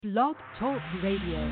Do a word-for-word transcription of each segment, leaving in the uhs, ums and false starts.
Blog Talk Radio.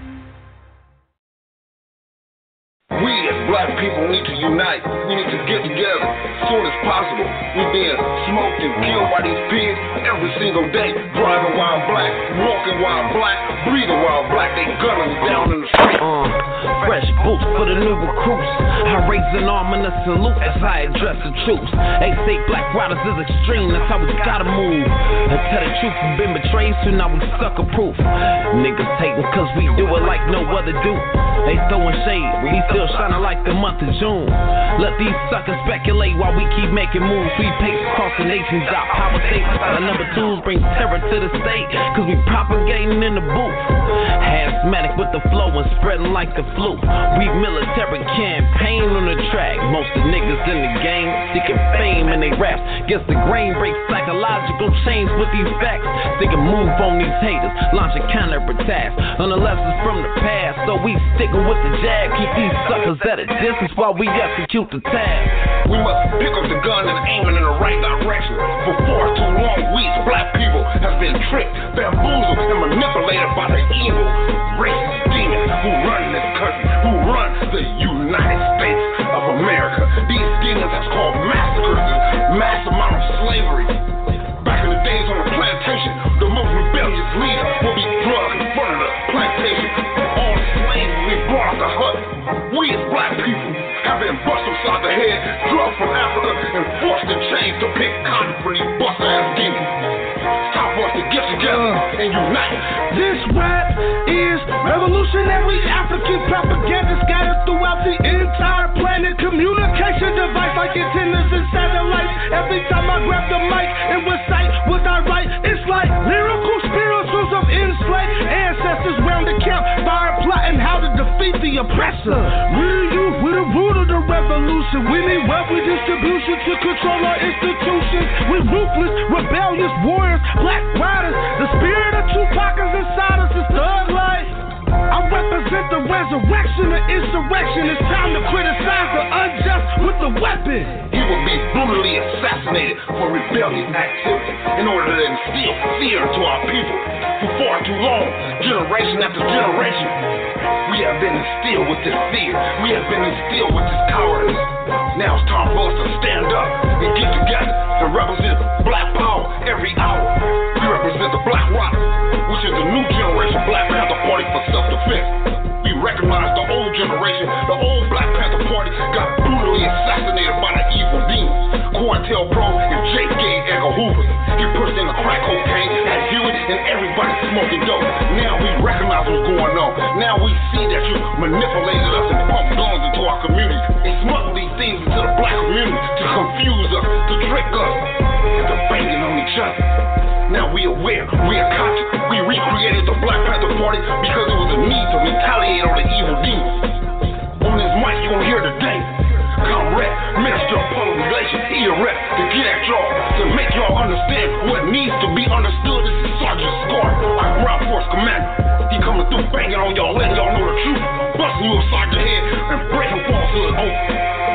We as black people need to unite. We need to get together as soon as possible. We're being smoked and killed by these pigs every single day. Driving while black, walking while black, breathing while black. They gunning us down in the street. Uh, fresh boots for the new recruits. I raise an arm and a salute as I address the troops. They say black riders is extreme, that's how we gotta move. I tell the truth, we've been betrayed, so now we sucker proof. Niggas hating cause we do it like no other do. They throwing shade, we still shining like the month of June. Let these suckers speculate while we keep making moves. We pace across the nations out. Power states, our number twos bring terror to the state, cause we propagating in the booth. Asthmatic with the flow and spreading like the flu. We military campaign on the track. Most of the niggas in the game seeking fame and they raps. Guess the grain breaks psychological chains with these facts. They can move on these haters, launch a counter-attack on the lessons from the past. So we sticking with the jab, keep these suckers at a distance while we execute the task. We must pick up the gun and aim it in the right direction. For far too long, we as black people have been tricked, bamboozled, and manipulated by the evil, racist demons who run this country, who run the United States of America. These demons have caused massacres and mass amount of slavery. Back in the days on the plantation, the most rebellious leader will be drugged in front of the plantation. All the slaves will be brought out the hut. We as black people have been bust upside the head, drugged from Africa, and forced in chains to pick cotton for these bust-ass demons. It's time for us to get together and unite. This rap is revolutionary African propaganda scattered throughout the entire planet. Communication device like antennas and satellites. Every time I grab the mic and recite what I write, it's like lyrical spirituals of enslaved ancestors round the campfire plotting how to defeat the oppressor. We're you, we're the root of the revolution. We need wealth redistribution to control our institutions. We're ruthless, rebellious warriors, black riders. The spirit of Tupac is inside us, it's thug life. I represent the resurrection of insurrection. It's time to criticize the unjust with the weapon. He will be brutally assassinated for rebellious activity in order to instill fear into our people. For far too long, generation after generation, we have been instilled with this fear. We have been instilled with this cowardice. Now it's time for us to stand up and get together and represent black power every hour. We represent the Black Rock, which is the new generation Black Panther Party for self-defense. We recognize the old generation, the old Black Panther Party got brutally assassinated by the evil demons. COINTELPRO and J. Gay Edgar Hoover. He pushed in the crack cocaine and Hewitt and everybody smoking dope. Now we recognize what's going on. Now we see that you manipulated us and pumped guns into our community and smuggled these things into the black community to confuse us, to trick us, and to banging on each other. Now we aware, we are conscious. We recreated the Black Panther Party because it was a need to retaliate on the evil demons. On this mic you gon' hear today, Comrade, Minister of Public Relations, E R S, to get at y'all, to make y'all understand what needs to be understood. This is Sergeant Scar, our ground force commander. He coming through banging on y'all, letting y'all know the truth, busting you upside your head and breaking falsehood open.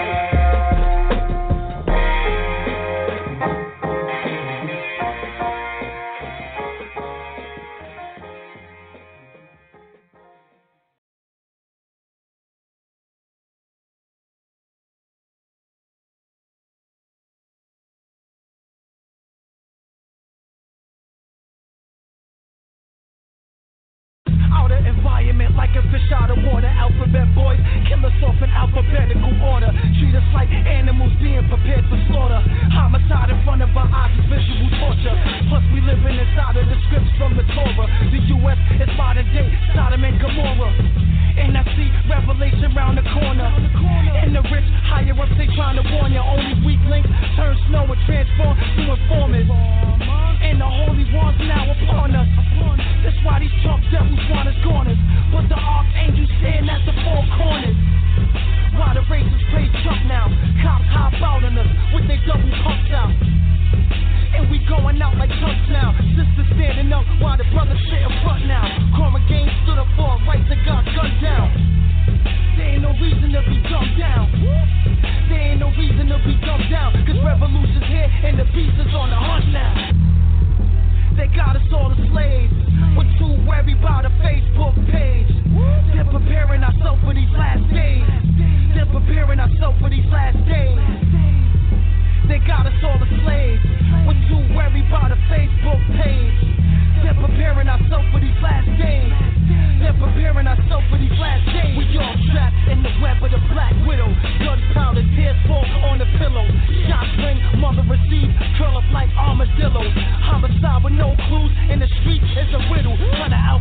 Outer environment like a fish out of water. Alphabet boys kill us off in alphabetical order. Treat us like animals being prepared for slaughter. Homicide in front of our eyes is visual torture. Plus we living inside of the scripts from the Torah. The U S is modern day Sodom and Gomorrah. And I see revelation round the corner. And the rich higher ups they trying to warn you. Only weak links turn snow and transform to informers. And the holy ones now upon us. That's why these Trump devils want us corners. But the archangels stand at the four corners. Why the racists play Trump now? Cops hop out on us with their double pumps out. And we going out like chunks now. Sisters standing up while the brothers sit in front now.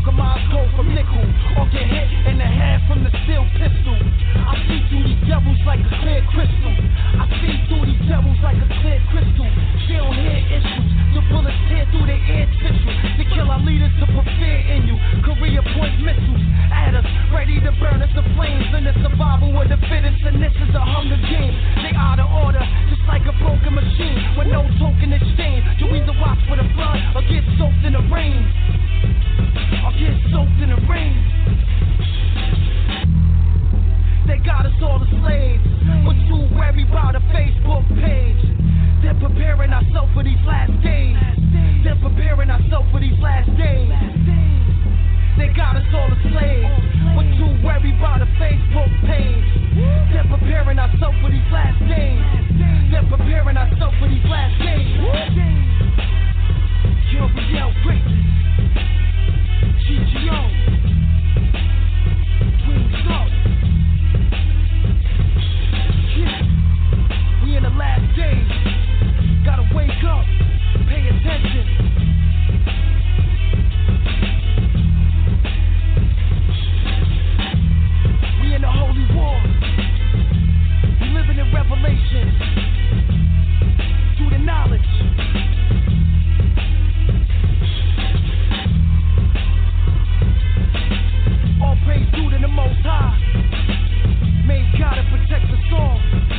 compromise gold from nickel, or get hit in the head from the steel pistol. I see through these devils like a clear crystal. I see through these devils like a clear crystal. They don't hear issues, the bullets tear through their ear tissue. To kill our leaders, to put fear in you. Korea point missiles at us, ready to burn us to flames. And the survival of the fittest, and this is a Hunger Game. They out of order, just like a broken machine with no token exchange. You either watch for the blood or get soaked in the rain. Or get soaked in the rain. They got us all as slaves, but too worried about a Facebook page. They're preparing ourselves for these last days. They're preparing ourselves for these last days. They got us all as slaves, but too worried about a Facebook page. They're preparing ourselves for these last days. They're preparing ourselves for these last days. Yo, Real Greatness, G G O, Wings Up. Yeah, we in the last days. Gotta wake up, pay attention. We in the holy war. We living in revelation through the knowledge. All praise due to the Most High. May God protect us all.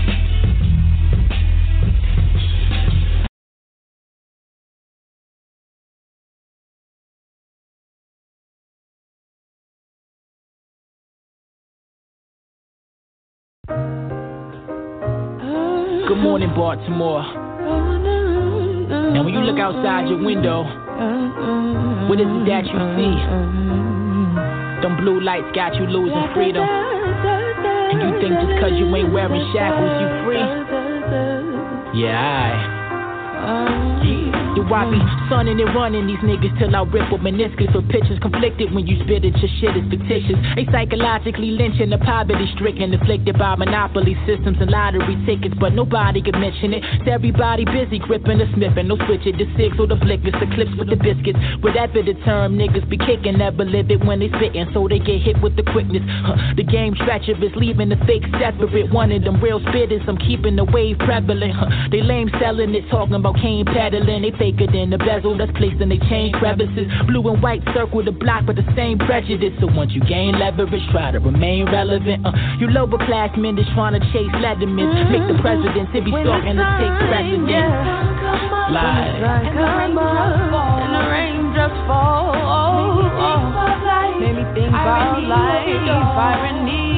Good morning, Baltimore. Now when you look outside your window, what is it that you see? Them blue lights got you losing freedom. And you think just cause you ain't wearing shackles, you free? Yeah, I You watch me sunning and running these niggas till I rip with meniscus. For pictures conflicted when you spit it, your shit is fictitious. They psychologically lynching the poverty stricken, afflicted by monopoly systems and lottery tickets, but nobody can mention it. So everybody busy gripping the smith and no switch it. The six or the blickers, the clips with the biscuits. Whatever the term, niggas be kicking, never live it when they spittin', so they get hit with the quickness. Huh. The game treacherous, leaving the fake separate. One of them real spitters, I'm keeping the wave prevalent. Huh. They lame selling it, talking about cane peddling. They faker than the bezel that's placed in they chain crevices. Blue and white circle the block with the same prejudice. So once you gain leverage, try to remain relevant. Uh, you lower class men just trying to chase Leathermans. Make the presidents if he's talking to take precedence. Lies. And the raindrops fall. Made me think about life, irony.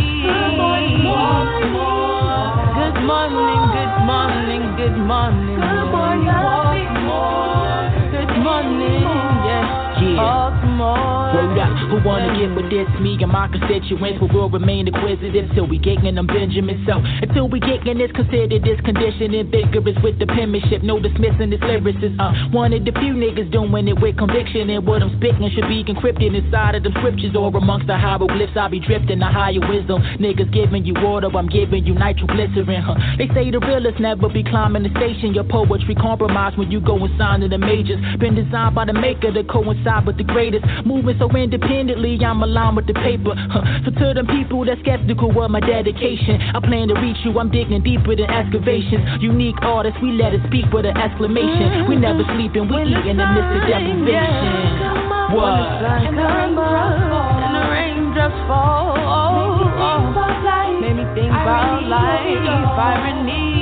Good morning, good morning, good morning. Good morning, Baltimore. Good morning, yeah, Baltimore. Word up, who wanna get with this? Me and my constituents, we will remain inquisitive till we getting them Benjamin. So until we getting this, consider this conditioning vigorous with the penmanship, no dismissing this lyricist. Uh, one of the few niggas doing it with conviction, and what I'm spitting should be encrypted inside of the scriptures or amongst the hieroglyphs. I be drifting the higher wisdom. Niggas giving you water, I'm giving you nitroglycerin. Huh. They say the realists never be climbing the station. Your poetry compromised when you go and sign to the majors. Been designed by the maker to coincide with the greatest. Moving so independently, I'm aligned with the paper. Huh. So to them people that's skeptical of my dedication, I plan to reach you, I'm digging deeper than excavations. Unique artists, we let it speak with an exclamation. We never sleeping, we eating in the midst of deprivation. What? And the raindrops fall. Made me think about life, irony.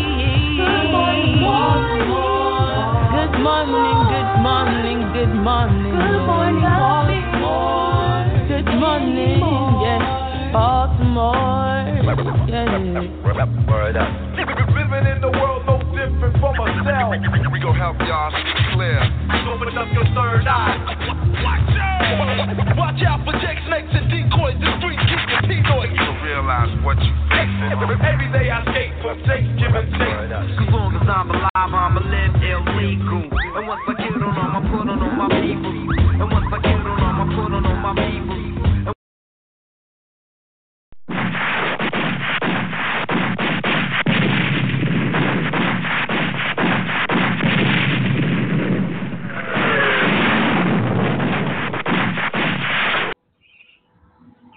Good morning, good morning, good morning. Good morning, Baltimore. Good morning, yeah, Baltimore. Yeah. Word up. Living in the world no different from myself. We gon' help y'all clear. Open up your third eye. Watch out! Watch out for Jake snakes and decoys. The streets keep the P-noise. You realize what you facing. Every day I skate from Jake, give and take. As long as I'm alive, I'ma live illegal. And once I get on, I'ma put on all my people. And once I get on, I'ma put on all my people.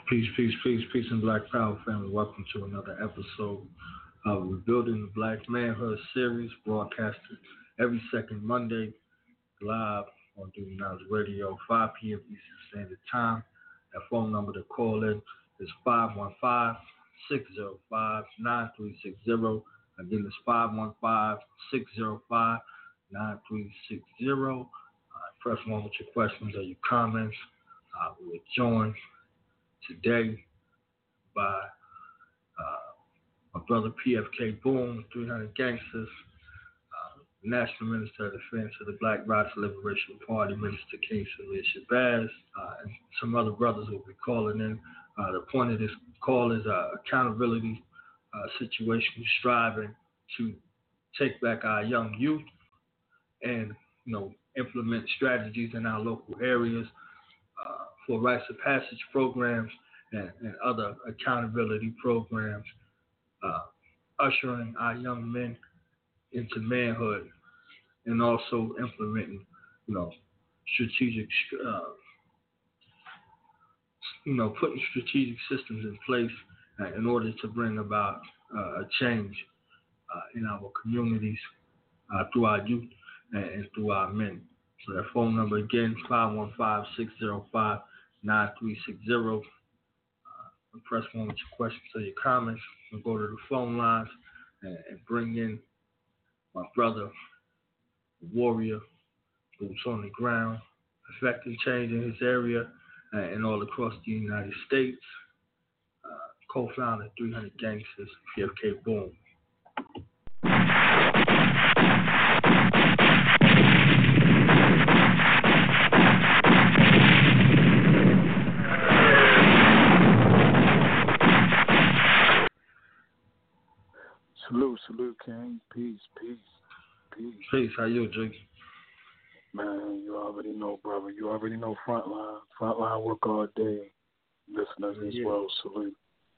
Peace, peace, peace, peace, and Black Power family. Welcome to another episode of Rebuilding the Black Manhood series, broadcasted every second Monday live on Duty Knowledge Radio, five p.m. Eastern Standard Time. That phone number to call in is five one five, six zero five, nine three six zero. Again, it's five one five, six zero five, nine three six zero. Uh, press one with your questions or your comments. Uh, we're joined today by uh, my brother P F K Boom, three hundred Gangsters, uh, National Minister of Defense of the Black Riders Liberation Party, Minister King Salih Shabazz, uh, and some other brothers will be calling in. Uh, the point of this call is uh, accountability uh, situation, striving to take back our young youth and, you know, implement strategies in our local areas uh, for rites of passage programs and, and other accountability programs, uh, ushering our young men into manhood, and also implementing, you know, strategic, uh, you know, putting strategic systems in place uh, in order to bring about uh, a change uh, in our communities uh, through our youth and, and through our men. So that phone number again, five one five, six zero five, nine three six zero. And press one with your questions or your comments, and go to the phone lines and, and bring in my brother, warrior, boots on the ground, affecting change in his area uh, and all across the United States. Uh, co-founder of three hundred Gangsters, P F K Boom. Salute, salute, King. Peace, peace, peace. Peace. How you, Jake? Man, you already know, brother. You already know Frontline. Frontline work all day. Listeners as yeah. well, salute.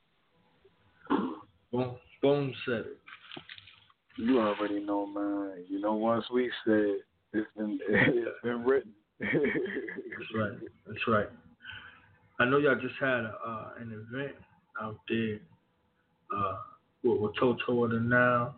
Boom, boom said it. You already know, man. You know, once we said it's been, it's been written. That's right. That's right. I know y'all just had a, uh, an event out there. Uh, With, with Toto and Now.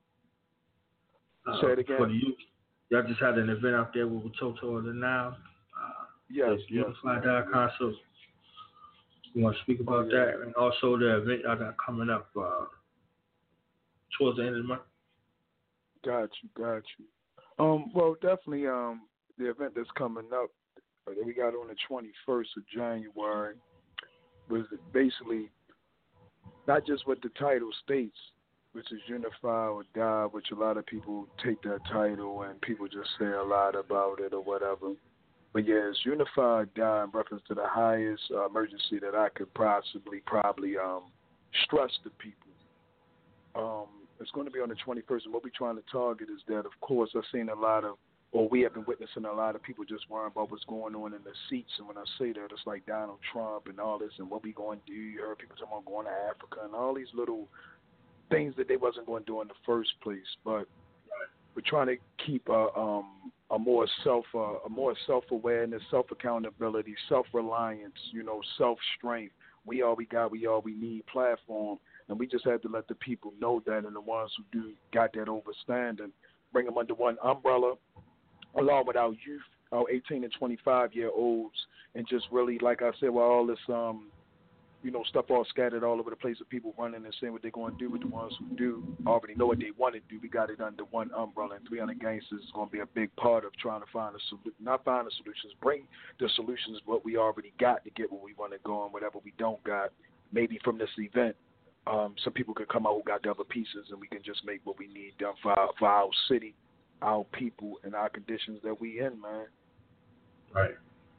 Uh, Say it again. For the youth. Y'all just had an event out there with, with Toto and Now. Uh, yes, yes. Unified Icon. So you want to speak about oh, yeah. that? And also the event y'all got coming up uh, towards the end of the month. Got you, got you. Um, well, definitely um, the event that's coming up uh, that we got on the twenty-first of January was basically not just what the title states, which is Unify or Die, which a lot of people take that title and people just say a lot about it or whatever. But yeah, it's Unify or Die in reference to the highest uh, emergency that I could possibly probably um, stress to people. Um, it's going to be on the twenty-first, and what we're trying to target is that, of course, I've seen a lot of, or we have been witnessing a lot of people just worrying about what's going on in the seats. And when I say that, it's like Donald Trump and all this and what we going to do. You heard people talking about going to Africa and all these little things that they wasn't going to do in the first place. But we're trying to keep a, um, a more self, uh, a more self-awareness, self-accountability, self-reliance, you know, self-strength. We all we got, we all we need platform. And we just had to let the people know that, and the ones who do got that overstanding, bring them under one umbrella, along with our youth, our eighteen and twenty-five year olds, and just really, like I said, with all this, um, you know, stuff all scattered all over the place of people running and saying what they're going to do, with the ones who do already know what they want to do. We got it under one umbrella, and three hundred Gangsters is going to be a big part of trying to find a solution, not find the solutions, bring the solutions what we already got to get where we want to go, and whatever we don't got, maybe from this event. Um, some people could come out who got the other pieces, and we can just make what we need done for our, for our city, our people, and our conditions that we in, man. Right.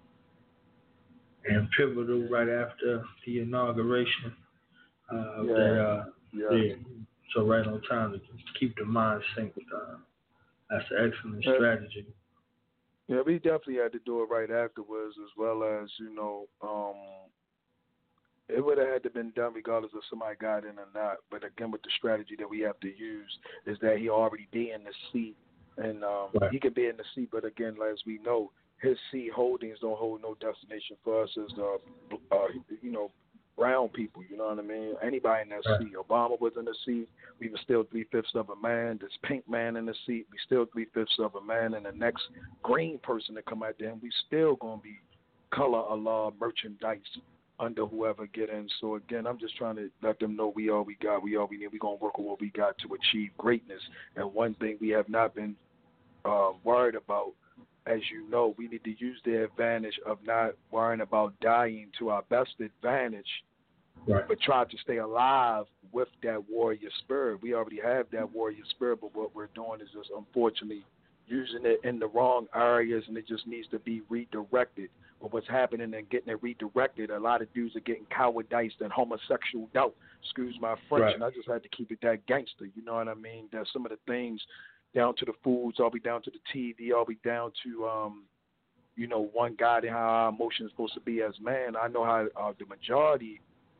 And pivotal right after the inauguration uh, of yeah. that. Uh, yeah. yeah. So right on time to keep the mind synced. Uh, that's an excellent yeah. strategy. Yeah, we definitely had to do it right afterwards, as well as, you know, um, it would have had to been done regardless if somebody got in or not. But again, with the strategy that we have to use is that he already be in the seat, and um, right. he could be in the seat. But again, as we know, his seat holdings don't hold no destination for us as uh, uh, you know, brown people, you know what I mean? Anybody in that Right. seat. Obama was in the seat. We were still three-fifths of a man. This pink man in the seat, we still three-fifths of a man. And the next green person to come out there, and we still going to be color Allah merchandise under whoever get in. So, again, I'm just trying to let them know we all we got. We all we need. We're going to work on what we got to achieve greatness. And one thing we have not been uh, worried about, as you know, we need to use the advantage of not worrying about dying to our best advantage, Right. but try to stay alive with that warrior spirit. We already have that warrior spirit, but what we're doing is just unfortunately using it in the wrong areas, and it just needs to be redirected. But what's happening and getting it redirected, a lot of dudes are getting cowardized and homosexual out. Excuse my French, Right. and I just had to keep it that gangster. You know what I mean? That some of the things, down to the foods, all be down to the T V, all be down to, um, you know, one guy and how our emotions supposed to be as man. I know how uh, the majority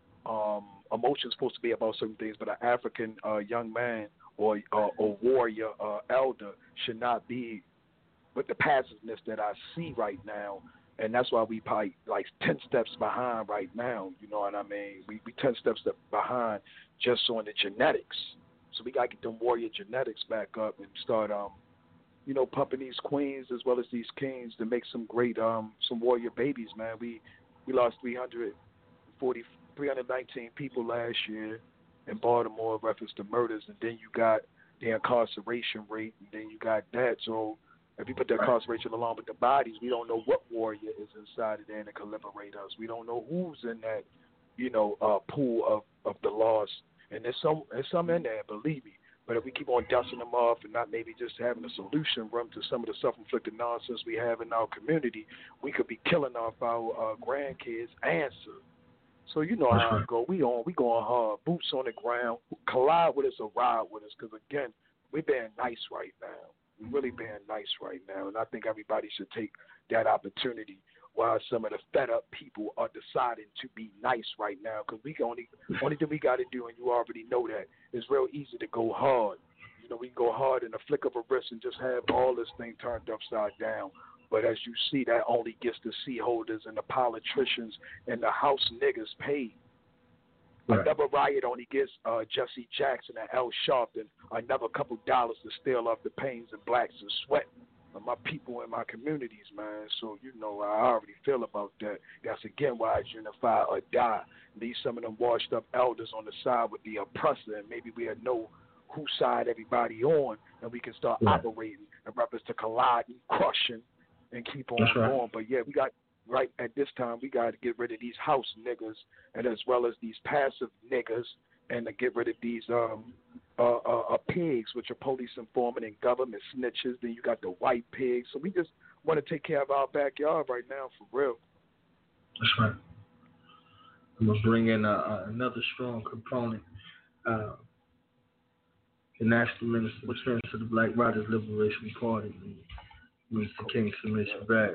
um, emotions supposed to be about certain things, but an African uh, young man or uh, a warrior uh, elder should not be with the passiveness that I see right now. And that's why we probably like ten steps behind right now. You know what I mean? We we ten steps behind just on the genetics. So we got to get them warrior genetics back up and start, um, you know, pumping these queens as well as these kings to make some great, um, some warrior babies, man. We we lost three hundred forty, three hundred nineteen people last year in Baltimore in reference to murders, and then you got the incarceration rate, and then you got that. So if you put the incarceration along with the bodies, we don't know what warrior is inside of there that can liberate us. We don't know who's in that, you know, uh, pool of, of the lost. And there's some, there's some in there, believe me. But if we keep on dusting them off and not maybe just having a solution room to some of the self-inflicted nonsense we have in our community, we could be killing off our uh, grandkids' answer. So you know That's how right. it go. We on, we going hard, boots on the ground, collide with us or ride with us. Because again, we're being nice right now. We're really being nice right now, and I think everybody should take that opportunity. While some of the fed up people are deciding to be nice right now, because we can only only thing we got to do, and you already know that, it's real easy to go hard. You know, we can go hard in a flick of a wrist and just have all this thing turned upside down. But as you see, that only gets the sea holders and the politicians and the house niggas paid. Right. Another riot only gets uh, Jesse Jackson and Al Sharpton another couple dollars to steal off the pains and blacks and sweat of my people in my communities, man. So, you know, I already feel about that. That's, again, why it's unify or die. Leave some of them washed-up elders on the side with the oppressor, and maybe we'll know whose side everybody on, and we can start right. operating in reference to colliding, crushing, and keep on That's right. going. But, yeah, we got, right at this time, we got to get rid of these house niggas and as well as these passive niggas, and to get rid of these um, uh, uh, uh, pigs, which are police informant and government snitches. Then you got the white pigs. So we just want to take care of our backyard right now, for real. That's right. I'm going to bring in uh, uh, another strong component. Uh, the National Minister of Defense of the Black Riders Liberation Party, Mister King Submission Bags.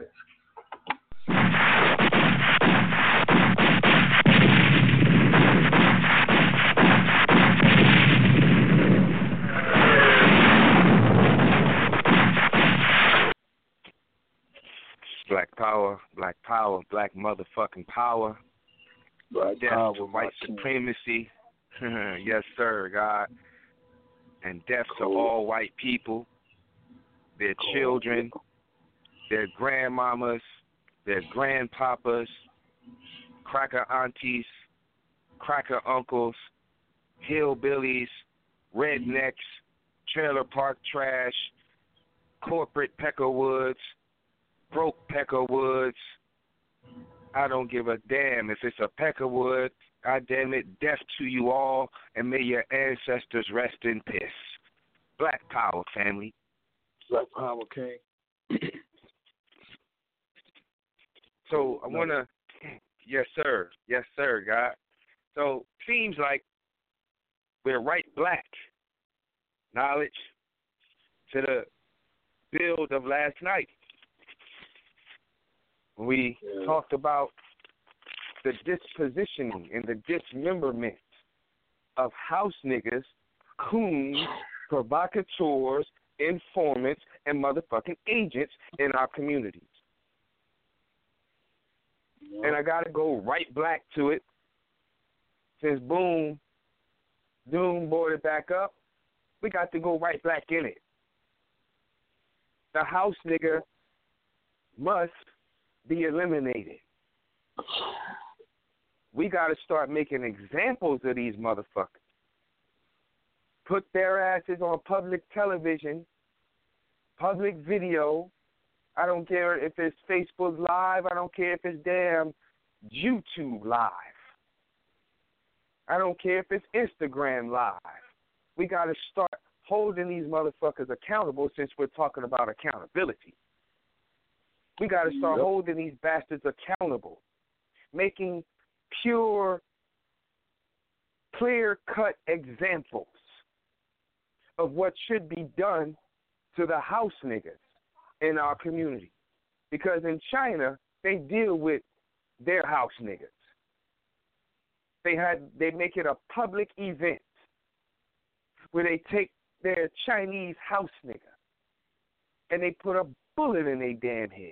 Black power, black power, black motherfucking power. Black death power, to white supremacy. Yes, sir, God. And death cool. to all white people, their cool. children, their grandmamas, their grandpapas, cracker aunties, cracker uncles, hillbillies, rednecks, trailer park trash, corporate peckerwoods, broke peckerwoods. I don't give a damn if it's a peckerwood. God damn it, death to you all, and may your ancestors rest in peace. Black power, family. Black power, King. So I want to, yes, sir. Yes, sir, God. So seems like we're right black. Knowledge to the build of last night. We yeah. talked about the dispositioning and the dismemberment of house niggas, coons, provocateurs, informants, and motherfucking agents in our communities. Yeah. And I got to go right black to it since Boom, Doom brought it back up, we got to go right back in it. The house nigga must be eliminated. We got to start making examples of these motherfuckers. Put their asses on public television, public video. I don't care if it's Facebook Live. I don't care if it's damn YouTube Live. I don't care if it's Instagram Live. We got to start holding these motherfuckers accountable since we're talking about accountability. We got to start yep. holding these bastards accountable, making pure, clear-cut examples of what should be done to the house niggas in our community. Because in China, they deal with their house niggas. They had they make it a public event where they take their Chinese house nigga and they put a bullet in their damn head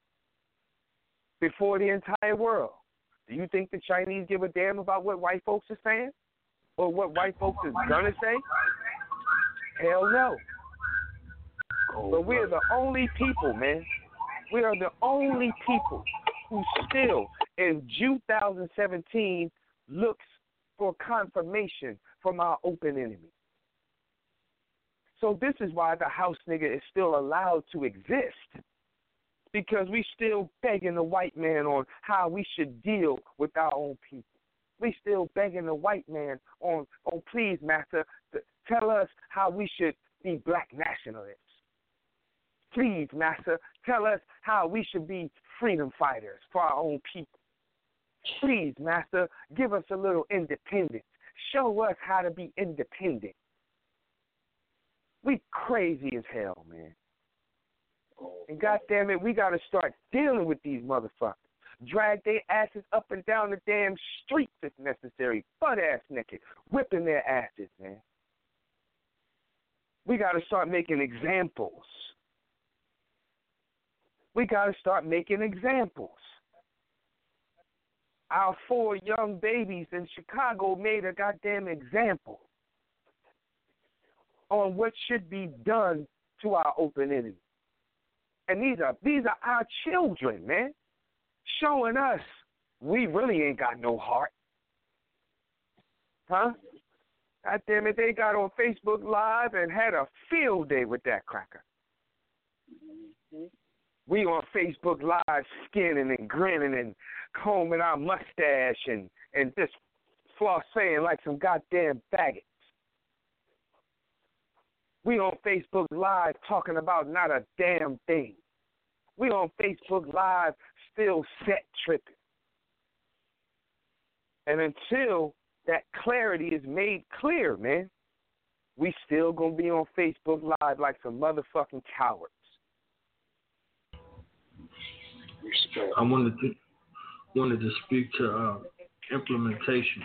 before the entire world. Do you think the Chinese give a damn about what white folks are saying or what white folks is gonna say? Hell no. But we're the only people, man. We are the only people who still, in two thousand seventeen, looks for confirmation from our open enemy. So this is why the house nigga is still allowed to exist, because we still begging the white man on how we should deal with our own people. We still begging the white man on, oh, please, master, tell us how we should be black nationalists. Please, master, tell us how we should be freedom fighters for our own people. Please, master, give us a little independence. Show us how to be independent. We crazy as hell, man. And goddamn it, we got to start dealing with these motherfuckers. Drag their asses up and down the damn streets if necessary, butt ass naked, whipping their asses, man. We got to start making examples. We got to start making examples. Our four young babies in Chicago made a goddamn example on what should be done to our open enemy. And these are these are our children, man, showing us we really ain't got no heart. Huh? God damn it, they got on Facebook Live and had a field day with that cracker. Mm-hmm. We on Facebook Live skinning and grinning and combing our mustache and, and just flossing like some goddamn faggots. We on Facebook Live talking about not a damn thing. We on Facebook Live still set tripping. And until that clarity is made clear, man, we still gonna be on Facebook Live like some motherfucking cowards. I wanted to wanted to speak to uh, implementation.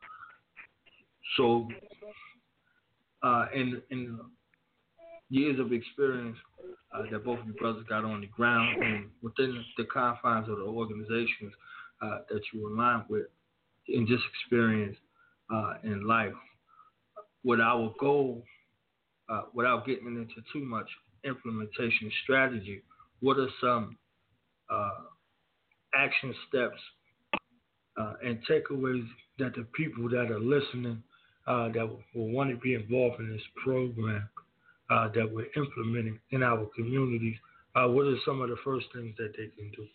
So, uh, in in years of experience uh, that both of you brothers got on the ground and within the confines of the organizations uh, that you align with, and just experience uh, in life, with our goal, uh, without getting into too much implementation strategy, what are some Uh, action steps uh, and takeaways that the people that are listening uh, that will want to be involved in this program uh, that we're implementing in our communities, uh, what are some of the first things that they can do?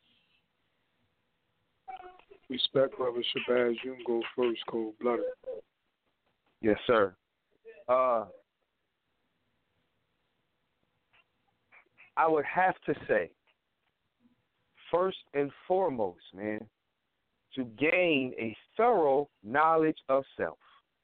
Respect, Brother Shabazz. You can go first, cold-blooded. Yes, sir. Uh, I would have to say, first and foremost, man, to gain a thorough knowledge of self.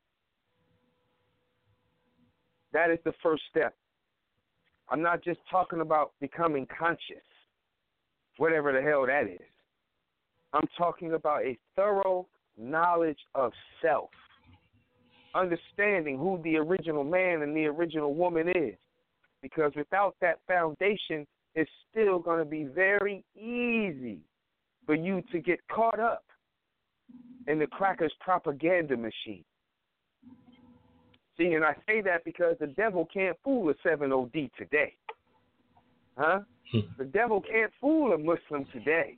That is the first step. I'm not just talking about becoming conscious, whatever the hell that is. I'm talking about a thorough knowledge of self, understanding who the original man and the original woman is. Because without that foundation, it's still going to be very easy for you to get caught up in the crackers' propaganda machine. See, and I say that because the devil can't fool a seven O D today. Huh? The devil can't fool a Muslim today.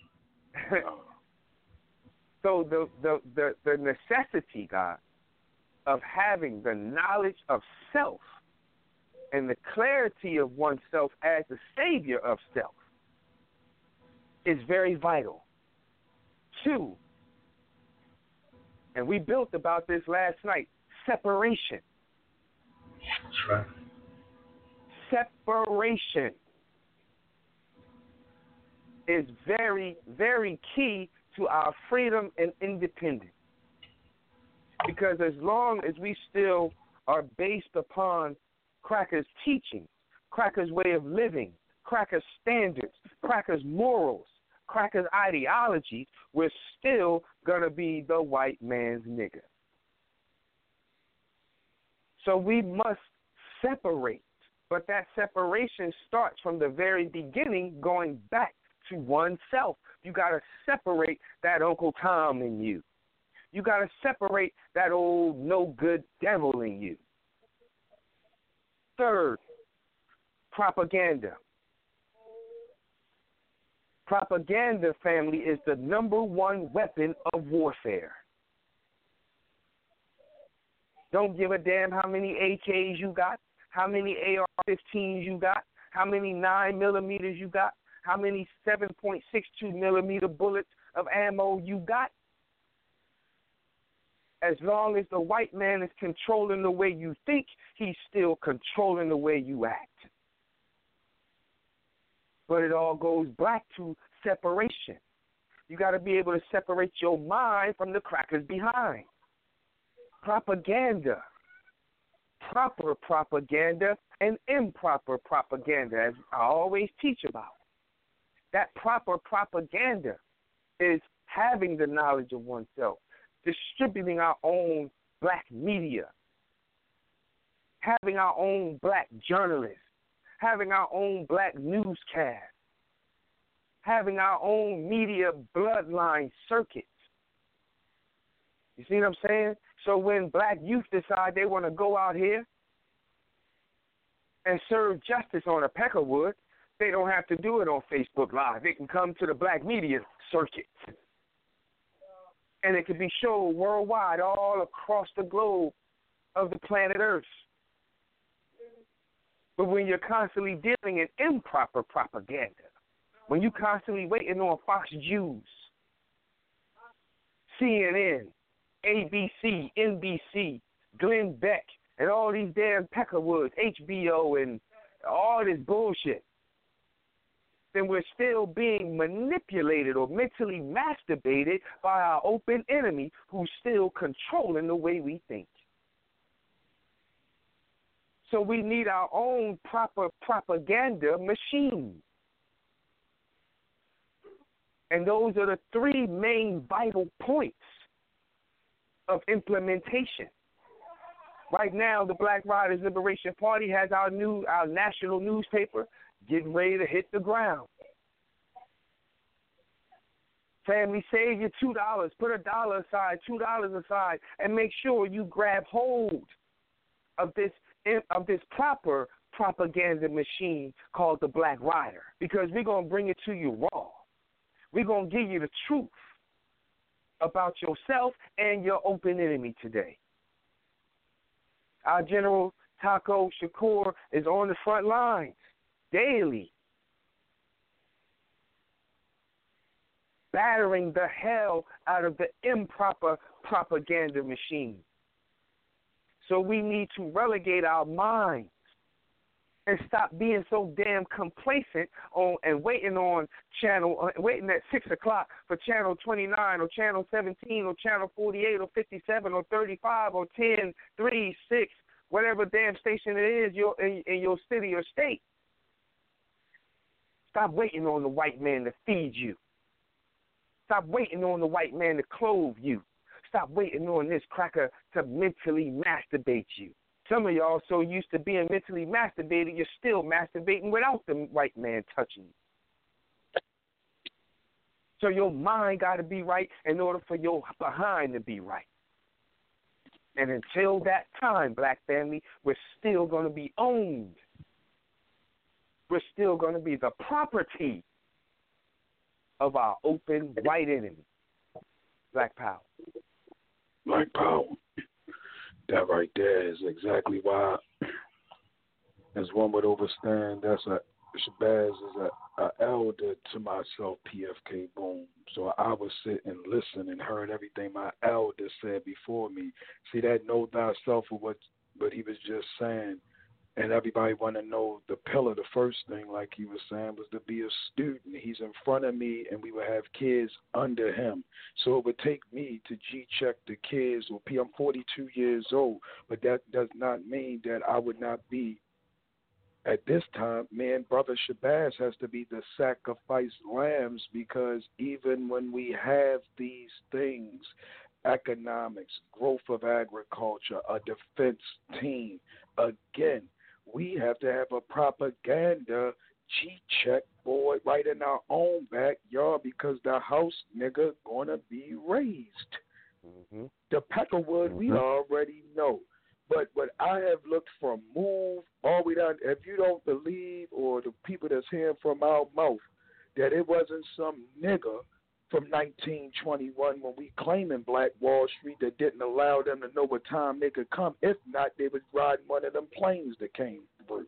So the, the, the, the necessity, God, of having the knowledge of self and the clarity of oneself as the savior of self is very vital. Two, and we built about this last night, separation. That's right. Separation is very, very key to our freedom and independence. Because as long as we still are based upon crackers' teaching, crackers' way of living, crackers' standards, crackers' morals, crackers' ideologies, we're still going to be the white man's nigger. So we must separate. But that separation starts from the very beginning, going back to oneself. You got to separate that Uncle Tom in you. You got to separate that old no-good devil in you. Third, propaganda. Propaganda, family, is the number one weapon of warfare. Don't give a damn how many A Ks you got, how many A R fifteens you got, how many nine millimeters you got, how many seven point six two millimeter bullets of ammo you got. As long as the white man is controlling the way you think, he's still controlling the way you act. But it all goes back to separation. You got to be able to separate your mind from the crackers behind. Propaganda, proper propaganda, and improper propaganda, as I always teach about. That proper propaganda is having the knowledge of oneself, distributing our own black media, having our own black journalists, having our own black newscasts, having our own media bloodline circuits. You see what I'm saying? So when black youth decide they want to go out here and serve justice on a peckerwood, they don't have to do it on Facebook Live. They can come to the black media circuit. And it can be shown worldwide, all across the globe of the planet Earth. But when you're constantly dealing in improper propaganda, when you're constantly waiting on Fox News, C N N, A B C, N B C, Glenn Beck, and all these damn Peckerwoods, H B O, and all this bullshit, then we're still being manipulated or mentally masturbated by our open enemy who's still controlling the way we think. So we need our own proper propaganda machine. And those are the three main vital points of implementation. Right now, the Black Riders Liberation Party has our new, our national newspaper getting ready to hit the ground. Family, save your two dollars. Put a dollar aside, two dollars aside, and make sure you grab hold of this of this proper propaganda machine called the Black Rider, because we're going to bring it to you raw. We're going to give you the truth about yourself and your open enemy today. Our General Taco Shakur is on the front lines daily, battering the hell out of the improper propaganda machine. So we need to relegate our minds and stop being so damn complacent on and waiting on channel, uh, waiting at six o'clock for channel twenty-nine or channel seventeen or channel forty-eight or fifty-seven or thirty-five or ten, three, six, whatever damn station it is your, in, in your city or state. Stop waiting on the white man to feed you. Stop waiting on the white man to clothe you. Stop waiting on this cracker to mentally masturbate you. Some of y'all so used to being mentally masturbated, you're still masturbating without the white man touching you. So your mind got to be right in order for your behind to be right. And until that time, black family, we're still going to be owned. We're still going to be the property of our open white enemy. Black power. Black power. That right there is exactly why, as one would understand, that's a Shabazz is a, a elder to myself, P F K Boom. So I would sit and listen and heard everything my elder said before me. See that know thyself or what, what he was just saying. And everybody want to know the pillar. The first thing, like he was saying, was to be a student. He's in front of me, and we would have kids under him. So it would take me to G-check the kids. Or P, I'm forty-two years old, but that does not mean that I would not be. At this time, man, Brother Shabazz has to be the sacrificed lambs, because even when we have these things, economics, growth of agriculture, a defense team, again, we have to have a propaganda G-check boy right in our own backyard, because the house nigga gonna be raised. Mm-hmm. The Peckerwood, mm-hmm. we already know. But what I have looked from Move all the way down, if you don't believe, or the people that's hearing from our mouth, that it wasn't some nigga from nineteen twenty-one when we claiming Black Wall Street that didn't allow them to know what time they could come. If not, they was riding one of them planes that came through.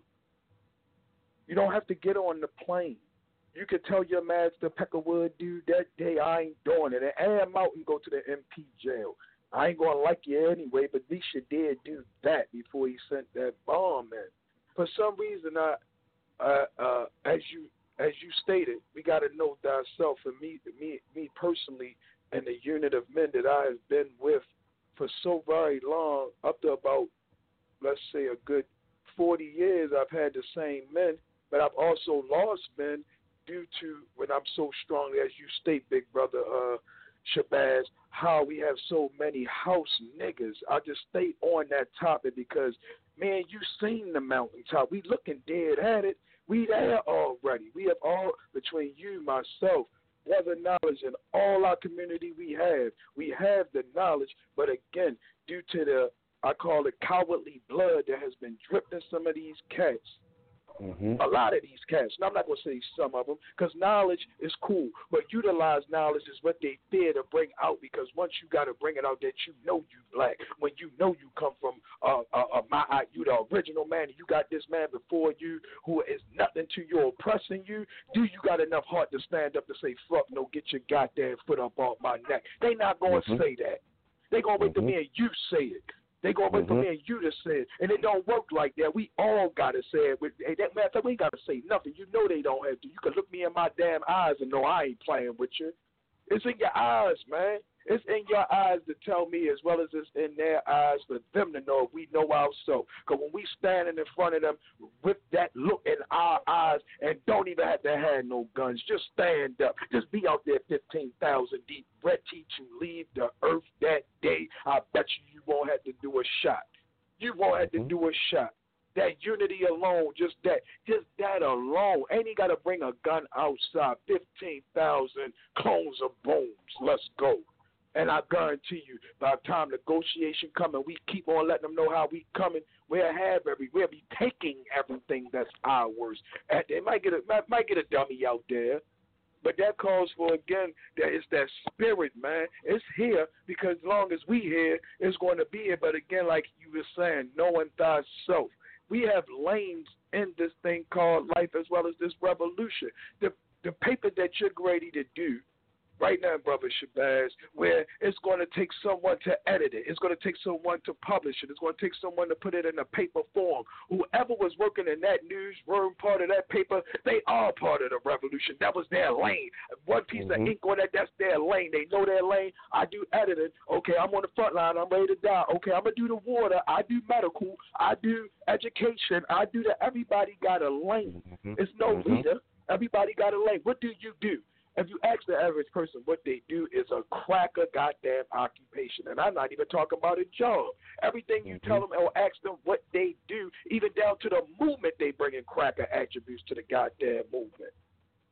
You don't have to get on the plane. You could tell your master Peckerwood, dude, that day I ain't doing it. And air him out and go to the M P jail. I ain't going to like you anyway, but at least you did do that before he sent that bomb in. For some reason, I, uh, uh, as you as you stated, we got to know thyself. And me, me, me personally, and the unit of men that I have been with for so very long, up to about, let's say, a good forty years, I've had the same men, but I've also lost men due to, when I'm so strong, as you state, big brother uh, Shabazz, how we have so many house niggas. I just stay on that topic because, man, you seen the mountaintop. We looking dead at it. We there already. We have all, between you, myself, brother knowledge, and all our community we have. We have the knowledge, but again, due to the, I call it cowardly blood that has been dripped in some of these cats, Mm-hmm. a lot of these cats. Now, I'm not going to say some of them, because knowledge is cool, but utilized knowledge is what they fear to bring out, because once you got to bring it out that you know you black, when you know you come from uh, uh, uh, my, you the original man, and you got this man before you who is nothing to you, oppressing you, do you got enough heart to stand up and say, fuck no, get your goddamn foot up off my neck? They not going to mm-hmm. say that. They going to wait mm-hmm. till me and you say it. They gonna wait for mm-hmm. me and you to say it, and it don't work like that. We all gotta say it. With, hey, that matter, we ain't gotta say nothing. You know they don't have to. You can look me in my damn eyes and know I ain't playing with you. It's in your eyes, man. It's in your eyes to tell me, as well as it's in their eyes for them to know if we know ourselves. Because when we standing in front of them with that look in our eyes and don't even have to have no guns, just stand up. Just be out there fifteen thousand deep. Brett teach you leave the earth that day. I bet you you won't have to do a shot. You won't have to do a shot. That unity alone, just that, just that alone. Ain't he got to bring a gun outside? fifteen thousand clones of booms. Let's go. And I guarantee you, by the time negotiation coming, we keep on letting them know how we coming. We'll have every, we'll be taking everything that's ours. And they might get a, might, might get a dummy out there, but that calls for, again, that it's that spirit, man. It's here because as long as we here, it's going to be here. But again, like you were saying, knowing thyself. We have lanes in this thing called life, as well as this revolution. The the paper that you're ready to do right now, Brother Shabazz, where it's going to take someone to edit it. It's going to take someone to publish it. It's going to take someone to put it in a paper form. Whoever was working in that newsroom part of that paper, they are part of the revolution. That was their lane. One piece mm-hmm. of ink on that, that's their lane. They know their lane. I do editing. Okay, I'm on the front line. I'm ready to die. Okay, I'm going to do the water. I do medical. I do education. I do that. Everybody got a lane. Mm-hmm. It's no mm-hmm. leader. Everybody got a lane. What do you do? If you ask the average person what they do, is a cracker goddamn occupation. And I'm not even talking about a job. Everything you mm-hmm. tell them or ask them what they do, even down to the movement, they bring in cracker attributes to the goddamn movement.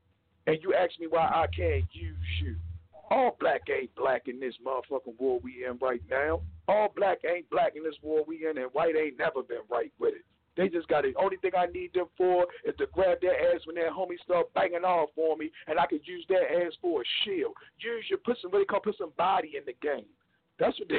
and you ask me why I can't use you. All black ain't black in this motherfucking war we in right now. All black ain't black in this war we in, and white ain't never been right with it. They just got it. Only thing I need them for is to grab their ass when their homies start banging off on me, and I could use their ass for a shield. Use your put some what they call put some body in the game. That's what they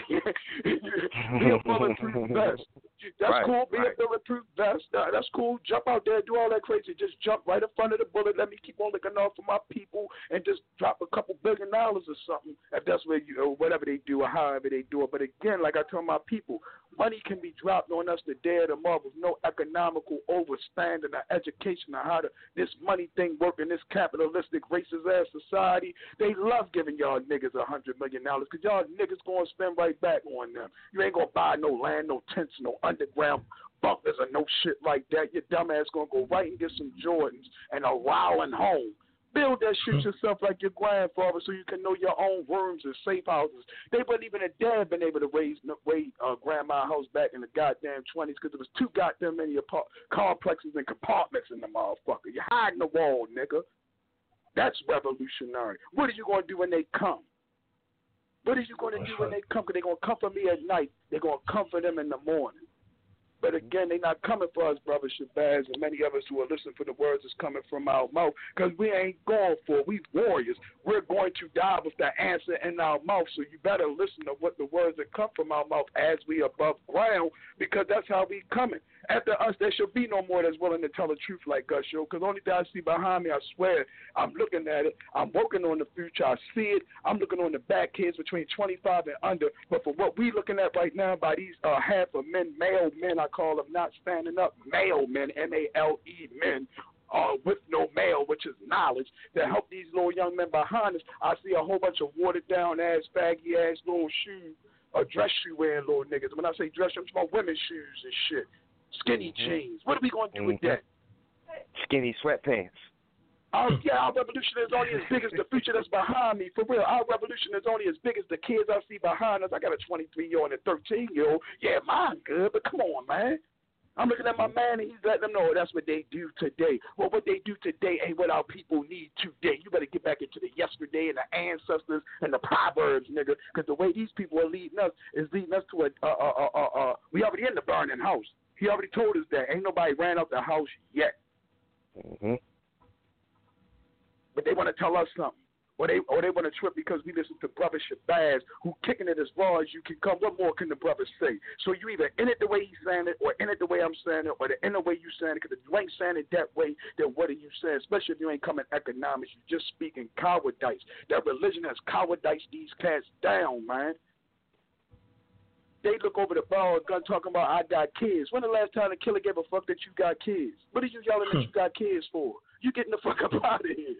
be a bulletproof vest. That's right, cool. Be right. a bulletproof vest. Uh, that's cool. Jump out there, do all that crazy. Just jump right in front of the bullet. Let me keep on looking out for my people, and just drop a couple billion dollars or something. If that's what you, or whatever they do, or however they do it. But again, like I tell my people, money can be dropped on us the day of tomorrow with no economical overstanding or education on how to, this money thing work in this capitalistic racist ass society. They love giving y'all niggas a hundred million dollars because y'all niggas gonna spend right back on them. You ain't gonna buy no land, no tents, no underground bunkers or no shit like that. Your dumb ass gonna go right and get some Jordans and a wildin' home. Build that shit yourself like your grandfather so you can know your own rooms and safe houses. They wouldn't even a dad been able to raise raise uh, grandma's house back in the goddamn twenties because there was too goddamn many apart- complexes and compartments in the motherfucker. You're hiding the wall, nigga. That's revolutionary. What are you going to do when they come? What are you going to do when they come? Because they're going to come for me at night. They're going to come for them in the morning. But again, they're not coming for us, Brother Shabazz, and many of us who are listening for the words that's coming from our mouth, because we ain't going for it. We warriors. We're going to die with the answer in our mouth, so you better listen to what the words that come from our mouth as we above ground, because that's how we coming. After us, there shall be no more that's willing to tell the truth like us, yo, because the only thing I see behind me, I swear, I'm looking at it. I'm working on the future. I see it. I'm looking on the back kids between twenty-five and under. But for what we looking at right now by these uh, half of men, male men, I call them not standing up, male men, M A L E men, uh, with no male, which is knowledge, that help these little young men behind us. I see a whole bunch of watered-down ass, faggy-ass little shoe, uh, dress shoe-wearing little niggas. When I say dress shoe, I'm talking about women's shoes and shit. Skinny mm-hmm. jeans. What are we going to do mm-hmm. with that? Skinny sweatpants. Our, yeah, our revolution is only as big as the future that's behind me. For real, our revolution is only as big as the kids I see behind us. I got a twenty-three-year-old and a thirteen-year-old. Yeah, mine good, but come on, man. I'm looking at my man, and he's letting them know that's what they do today. Well, what they do today ain't what our people need today. You better get back into the yesterday and the ancestors and the proverbs, nigga, because the way these people are leading us is leading us to a, uh, uh, uh, uh, we already in the burning house. He already told us that. Ain't nobody ran out the house yet. Mm-hmm. But they want to tell us something. Or they or they want to trip because we listen to Brother Shabazz, who kicking it as far as you can come. What more can the brother say? So you either in it the way he's saying it, or in it the way I'm saying it, or the in the way you saying it. Because if you ain't saying it that way, then what are you saying? Especially if you ain't coming economics. You just speaking cowardice. That religion has cowardice these cats down, man. They look over the barrel of gun talking about, I got kids. When the last time the killer gave a fuck that you got kids? What are you yelling that you got kids for? You getting the fuck up out of here.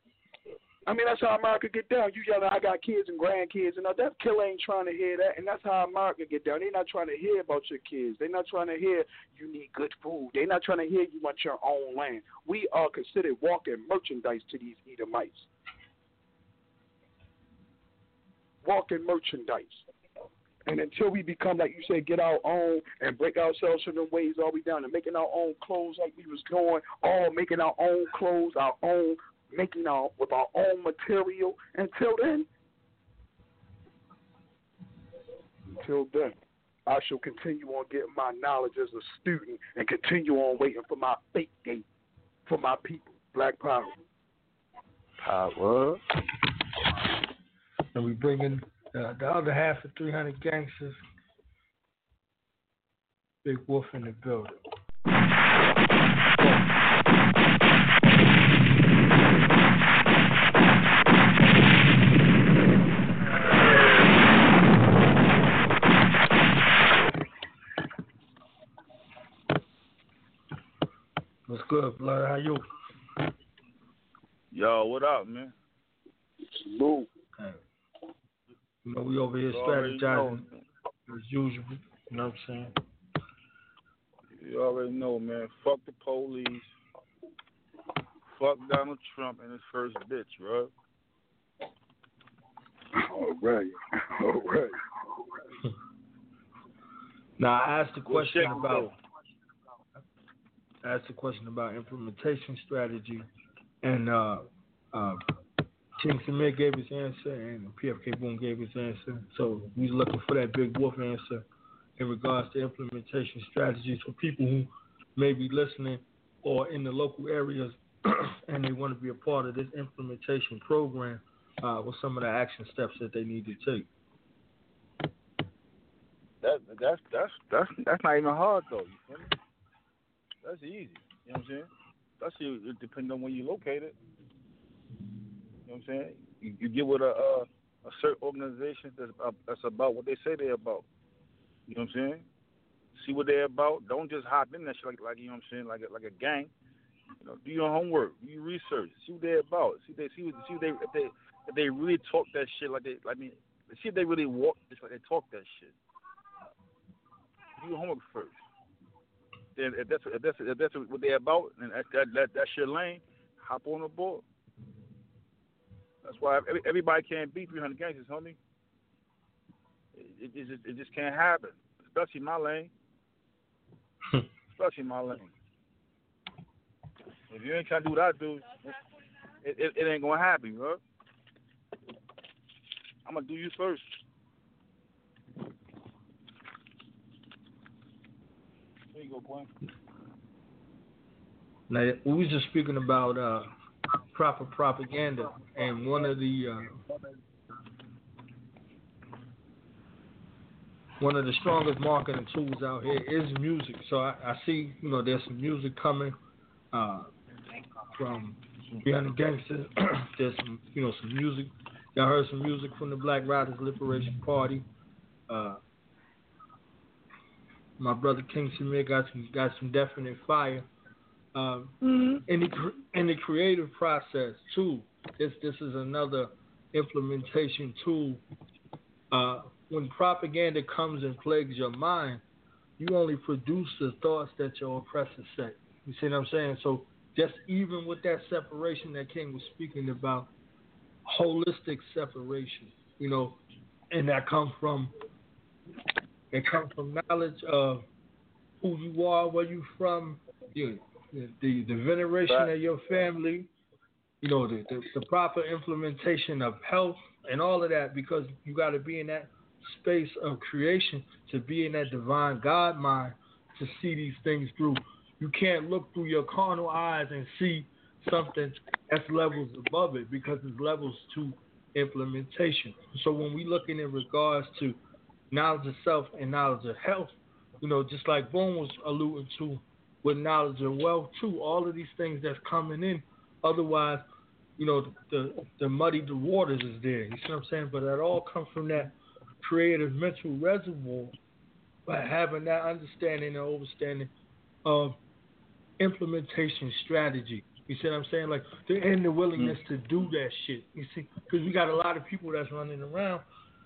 I mean, that's how America get down. You yelling, I got kids and grandkids. And now that killer ain't trying to hear that. And that's how America get down. They not trying to hear about your kids. They not trying to hear you need good food. They not trying to hear you want your own land. We are considered walking merchandise to these Edomites. Walking merchandise. And until we become, like you said, get our own and break ourselves from the ways all we down and making our own clothes like we was doing, all making our own clothes, our own, making our, with our own material. Until then, until then, I shall continue on getting my knowledge as a student and continue on waiting for my fate gate for my people. Black power. Power. And we bring in Uh, the other half of three hundred Gangsters, Big Wolf in the building. What's good, Blood? How you? Yo, what up, man? Move. Okay. You know, we over here you strategizing as usual. You know what I'm saying? You already know, man. Fuck the police. Fuck Donald Trump and his first bitch, bro. All right. All right. Now, I asked the question about I asked the question about implementation strategy, and uh, Uh, King Samir gave his answer, and P F K Boone gave his answer. So we're looking for that Big Wolf answer in regards to implementation strategies for people who may be listening or in the local areas and they want to be a part of this implementation program. Uh, with some of the action steps that they need to take. That that's that's that's that's not even hard though. You feel me? That's easy. You know what I'm saying? Especially it depends on where you're located. You know what I'm saying? You, you get with a a, a certain organization that's uh, that's about what they say they're about. You know what I'm saying? See what they're about. Don't just hop in that shit like like you know what I'm saying, like a, like a gang. You know, do your homework, do your research, see what they're about. See they see what see what they if they if they really talk that shit like they I mean see if they really walk just like they talk that shit. Do your homework first. Then if that's if that's if that's what they're about and that that, that that's your lane, hop on the board. That's why everybody can't beat three hundred gangsters, homie. It, it, just, it just can't happen, especially my lane. especially my lane. If you ain't trying to do what I do, it, it, it ain't gonna happen, bro. I'm gonna do you first. There you go, Gwen. Now, we were just speaking about uh, proper propaganda, and one of the uh, one of the strongest marketing tools out here is music. So I, I see, you know, there's some music coming uh, from Beyond the Gangsters. There's some, you know, some music. Y'all heard some music from the Black Riders Liberation Party. Uh, my brother King Samir got some got some definite fire. Um, mm-hmm. in the in the creative process too. This this is another implementation tool. Uh, when propaganda comes and plagues your mind, you only produce the thoughts that your oppressors say. You see what I'm saying? So just even with that separation that King was speaking about, holistic separation, you know, and that comes from it comes from knowledge of who you are, where you from, you the, the the veneration right. of your family, you know, the, the the proper implementation of health and all of that, because you got to be in that space of creation to be in that divine God mind to see these things through. You can't look through your carnal eyes and see something that's levels above it, because it's levels to implementation. So when we looking in regards to knowledge of self and knowledge of health, you know, just like Boone was alluding to with knowledge of wealth too, all of these things that's coming in. Otherwise, you know, the the muddy the waters is there. You see what I'm saying? But that all comes from that creative mental reservoir by having that understanding and understanding of implementation strategy. You see what I'm saying? Like, the and the willingness mm-hmm. to do that shit. You see, because we got a lot of people that's running around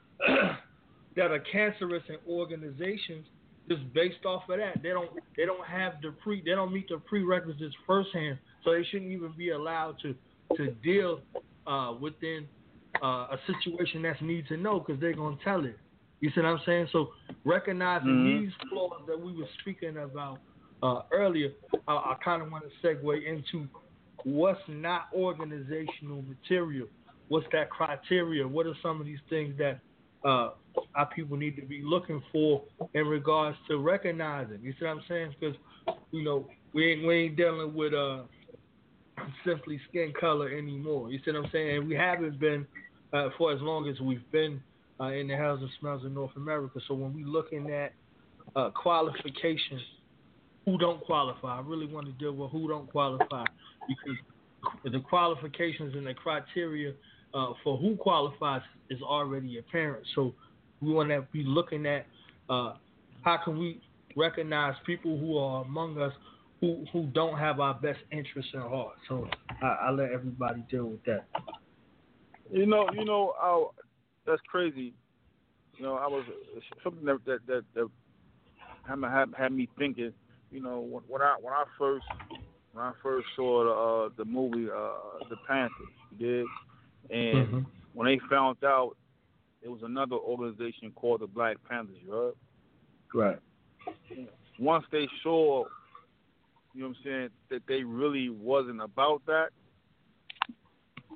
that are cancerous in organizations just based off of that. They don't they don't have the pre they don't meet the prerequisites firsthand, so they shouldn't even be allowed to to deal uh, within uh, a situation that's need to know, because they're gonna tell it. You see what I'm saying? So recognizing mm-hmm. these flaws that we were speaking about uh, earlier, I, I kind of want to segue into what's not organizational material. What's that criteria? What are some of these things that uh, our people need to be looking for in regards to recognizing? You see what I'm saying? Because, you know, we ain't, we ain't dealing with uh, simply skin color anymore. You see what I'm saying? And we haven't been uh, for as long as we've been uh, in the Hells and Smells of North America. So when we looking at uh, qualifications, who don't qualify, I really want to deal with who don't qualify, because the qualifications and the criteria uh, for who qualifies is already apparent. So we want to be looking at uh, how can we recognize people who are among us who, who don't have our best interests in heart. So I, I'll let everybody deal with that. You know, you know, I, that's crazy. You know, I was something that that that, that had, had me thinking. You know, when, when I when I first when I first saw the uh, the movie uh, The Panthers, you did, and mm-hmm. when they found out it was another organization called the Black Panthers, right? Right. Once they saw, you know what I'm saying, that they really wasn't about that,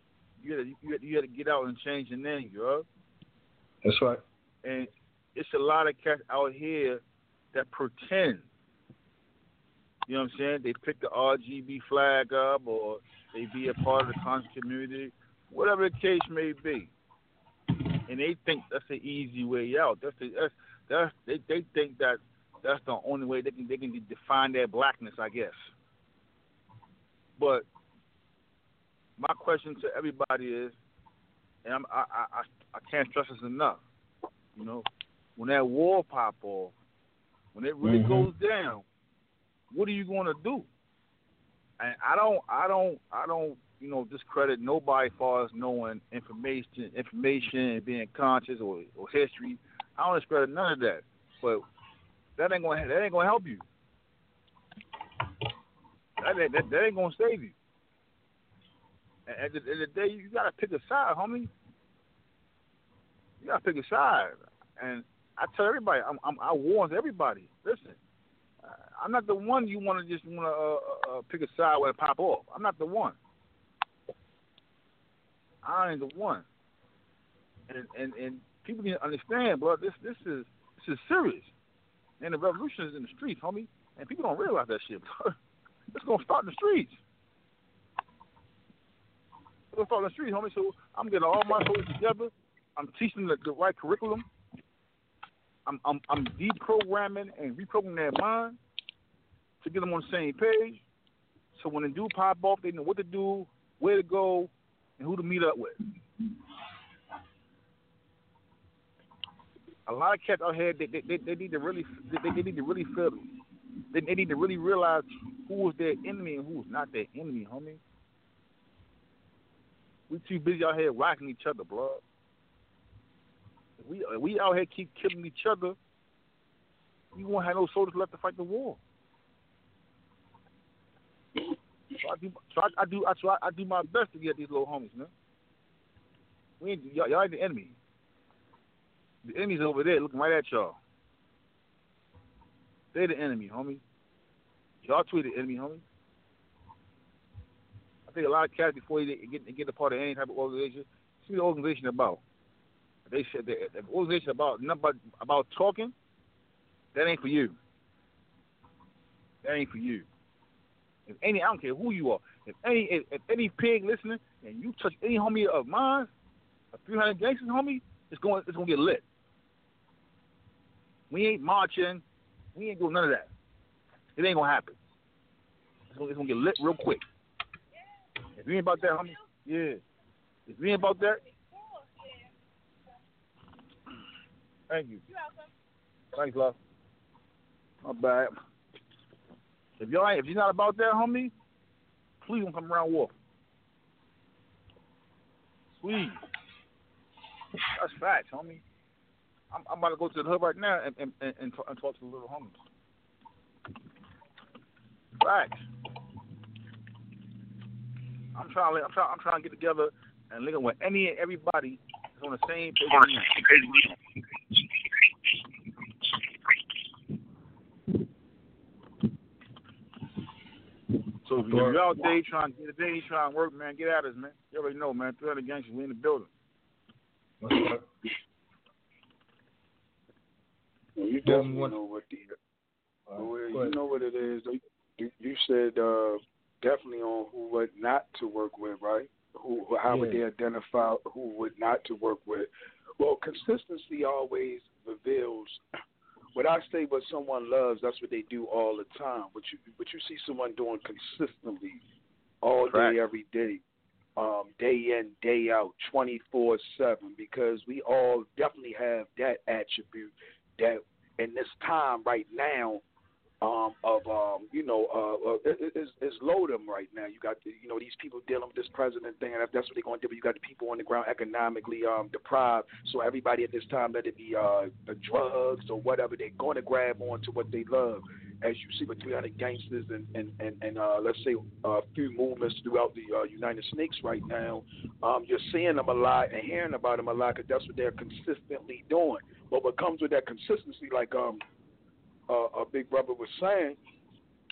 You got to you got, you got to get out and change your name, yo. That's right. And it's a lot of cats out here that pretend. You know what I'm saying? They pick the R G B flag up, or they be a part of the conscious community, whatever the case may be. And they think that's the easy way out. That's the that's that's they they think that that's the only way they can they can define their blackness, I guess. But my question to everybody is, and I'm, I I I can't stress this enough. You know, when that war pop off, when it really mm-hmm. goes down, what are you going to do? And I don't, I don't, I don't, you know, discredit nobody as far as knowing information, information and being conscious or, or history. I don't discredit none of that. But that ain't going, that ain't going to help you. That, that, that ain't going to save you. And at the end of the day, you got to pick a side, homie. You got to pick a side. And I tell everybody, I'm, I'm, I warn everybody, listen, I'm not the one you want to just want to uh, uh, pick a side where it pop off. I'm not the one. I ain't the one. And and, and people need to understand, bro. This this is this is serious. And the revolution is in the streets, homie. And people don't realize that shit. It's gonna start in the streets. It's gonna start in the streets, homie. So I'm getting all my soldiers together. I'm teaching the, the right curriculum. I'm I'm I'm deprogramming and reprogramming their mind to get them on the same page. So when they do pop off, they know what to do, where to go, and who to meet up with. A lot of cats out here, they they, they, they need to really they, they need to really feel they, they need to really realize who is their enemy and who is not their enemy, homie. We too busy out here rocking each other, bro. We we out here keep killing each other. You won't have no soldiers left to fight the war. So I do, so I, I do, I try, I do my best to get these little homies, man. We ain't, y'all, y'all ain't the enemy. The enemy's over there looking right at y'all. They the enemy, homie. Y'all two the enemy, homie. I think a lot of cats before they get get a part of any type of organization, see what the organization about. They said that the organization about about about talking, that ain't for you. That ain't for you. If any, I don't care who you are. If any, if, if any pig listening and you touch any homie of mine, a three hundred gangsters homie, it's going, it's gonna get lit. We ain't marching. We ain't doing none of that. It ain't gonna happen. It's gonna, it's gonna get lit real quick. If you ain't about that, homie, yeah. If you ain't about that. Thank you. You're welcome. Thanks, love. Not bad. If y'all ain't, if you're not about that, homie, please don't come around walking. Please. That's facts, homie. I'm, I'm about to go to the hub right now and and, and, and, talk, and talk to the little homies. Facts. I'm trying. I'm trying. I'm trying to get together and link up with any and everybody that's on the same page. So if you're out there trying to get a day, trying to work, man, get at us, man. You already know, man. three hundred gangsters, we in the building. What's up? Well, you definitely know what the uh, well, you know what it is. You, you said uh, definitely on who what not to work with, right? Who how yeah. would they identify who would not to work with? Well, consistency always reveals. What I say, what someone loves, that's what they do all the time. What you what you see someone doing consistently, all day, right. every day, um, day in, day out, twenty-four seven, because we all definitely have that attribute that in this time right now um, of, um, you know, uh, uh, it, it's, it's low them right now. You got, the, you know, these people dealing with this president thing, and that's what they're going to do. You got the people on the ground economically um, deprived, so everybody at this time, let it be uh, the drugs or whatever, they're going to grab on to what they love. As you see with three hundred gangsters and, and, and, and uh, let's say a few movements throughout the uh, United Snakes right now, um, you're seeing them a lot and hearing about them a lot because that's what they're consistently doing. But what comes with that consistency, like um, uh, a big brother was saying,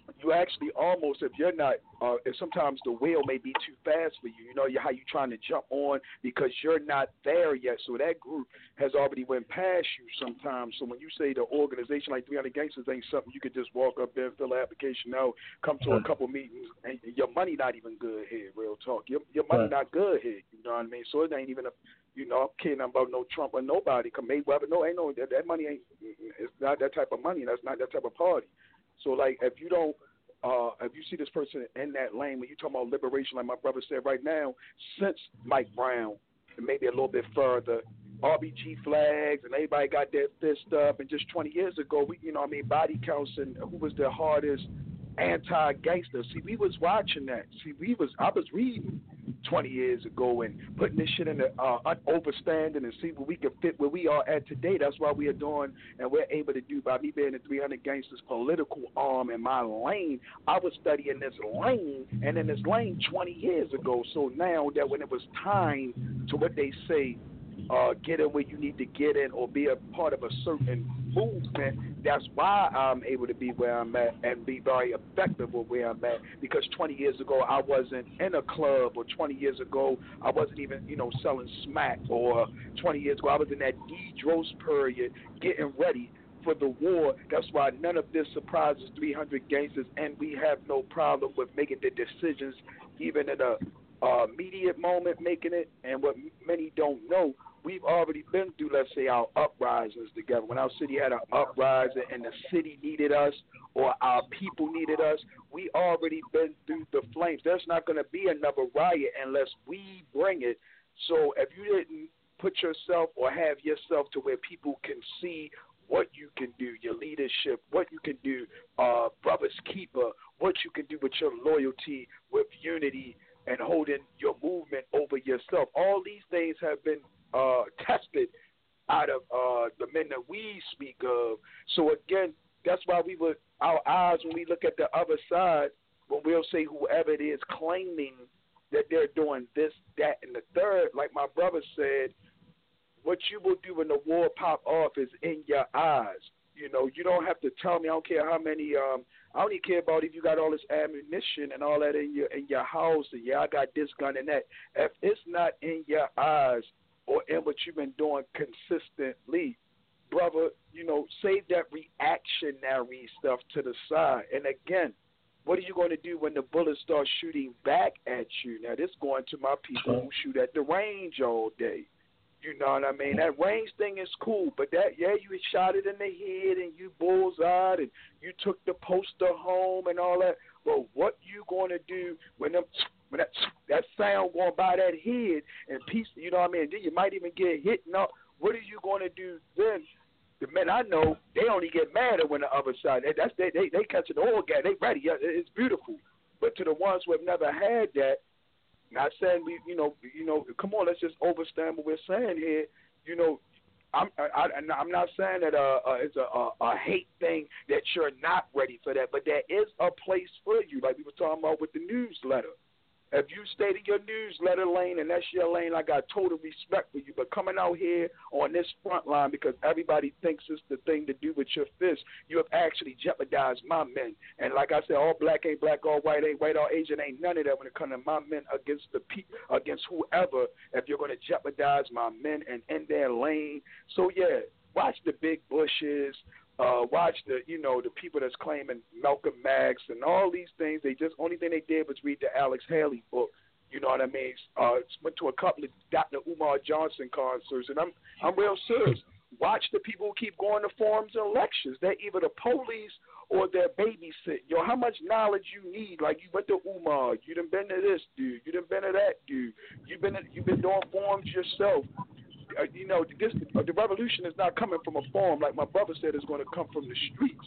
you actually almost, if you're not, uh, if sometimes the wheel may be too fast for you. You know, you, how you trying to jump on because you're not there yet. So that group has already went past you sometimes. So when you say the organization like three hundred Gangsters ain't something you could just walk up there, fill an application out, come to a couple meetings, and your money not even good here, real talk. Your, your money not good here, you know what I mean? So it ain't even a, you know, I'm kidding about no Trump or nobody. Come Mayweather, no, ain't no, that, that money ain't, it's not that type of money. That's not that type of party. So, like, if you don't, uh, if you see this person in that lane, when you talking about liberation, like my brother said right now, since Mike Brown, and maybe a little bit further, R B G flags, and everybody got their fist up, and just twenty years ago, we, you know what I mean, body counts, and who was the hardest anti-gangster. See, we was watching that. See, we was, I was reading twenty years ago and putting this shit in the uh, overstanding and see where we can fit where we are at today. That's why we are doing and we're able to do by me being the three hundred Gangsters political arm in my lane. I was studying this lane and in this lane twenty years ago. So now that when it was time to what they say, uh, get in where you need to get in or be a part of a certain movement, that's why I'm able to be where I'm at and be very effective with where I'm at, because twenty years ago I wasn't in a club, or twenty years ago I wasn't even, you know, selling smack, or twenty years ago I was in that D-Dros period getting ready for the war. That's why none of this surprises three hundred Gangsters, and we have no problem with making the decisions even in a uh, immediate moment making it. And what many don't know, we've already been through, let's say, our uprisings together. When our city had an uprising and the city needed us or our people needed us, we already been through the flames. There's not going to be another riot unless we bring it. So if you didn't put yourself or have yourself to where people can see what you can do, your leadership, what you can do, uh, brother's keeper, what you can do with your loyalty, with unity, and holding your movement over yourself. All these things have been uh, tested out of uh, the men that we speak of. So again, that's why we would, our eyes, when we look at the other side, when we'll say whoever it is claiming that they're doing this, that, and the third, like my brother said, what you will do when the war pop off is in your eyes. You know, you don't have to tell me. I don't care how many. Um, I don't even care about if you got all this ammunition and all that in your in your house. And yeah, I got this gun and that. If it's not in your eyes or in what you've been doing consistently, brother, you know, save that reactionary stuff to the side. And again, what are you going to do when the bullets start shooting back at you? Now, this going to my people who shoot at the range all day. You know what I mean? That range thing is cool, but that, yeah, you shot it in the head and you bullseyed and you took the poster home and all that. But what you going to do when them, when that that sound going by that head and piece, you know what I mean? Then you might even get hit. Now, what are you going to do then? The men I know, they only get madder when the other side. That's they they they catch an oil gas. They ready. It's beautiful. But to the ones who have never had that. Not saying we, you know, you know. Come on, let's just overstand what we're saying here. You know, I'm, I, I'm not saying that uh, uh, it's a, a, a hate thing that you're not ready for that, but there is a place for you, like we were talking about with the newsletter. If you stayed in your newsletter lane and that's your lane, I got total respect for you. But coming out here on this front line because everybody thinks it's the thing to do with your fist, you have actually jeopardized my men. And like I said, all black ain't black, all white ain't white, all Asian ain't none of that when it comes to my men against the pe- against whoever. If you're going to jeopardize my men and in their lane, so yeah, watch the big bushes. Uh, watch the, you know, the people that's claiming Malcolm X and all these things. They just, only thing they did was read the Alex Haley book. You know what I mean? Uh, went to a couple of Doctor Umar Johnson concerts, and I'm, I'm real serious. Watch the people who keep going to forums and lectures. They're either the police or they're babysitting. Yo, how much knowledge you need? Like, you went to Umar, you done been to this dude, you done been to that dude, you've been, you've been doing forums yourself. Uh, you know, this, uh, the revolution is not coming from a forum. Like my brother said, it's going to come from the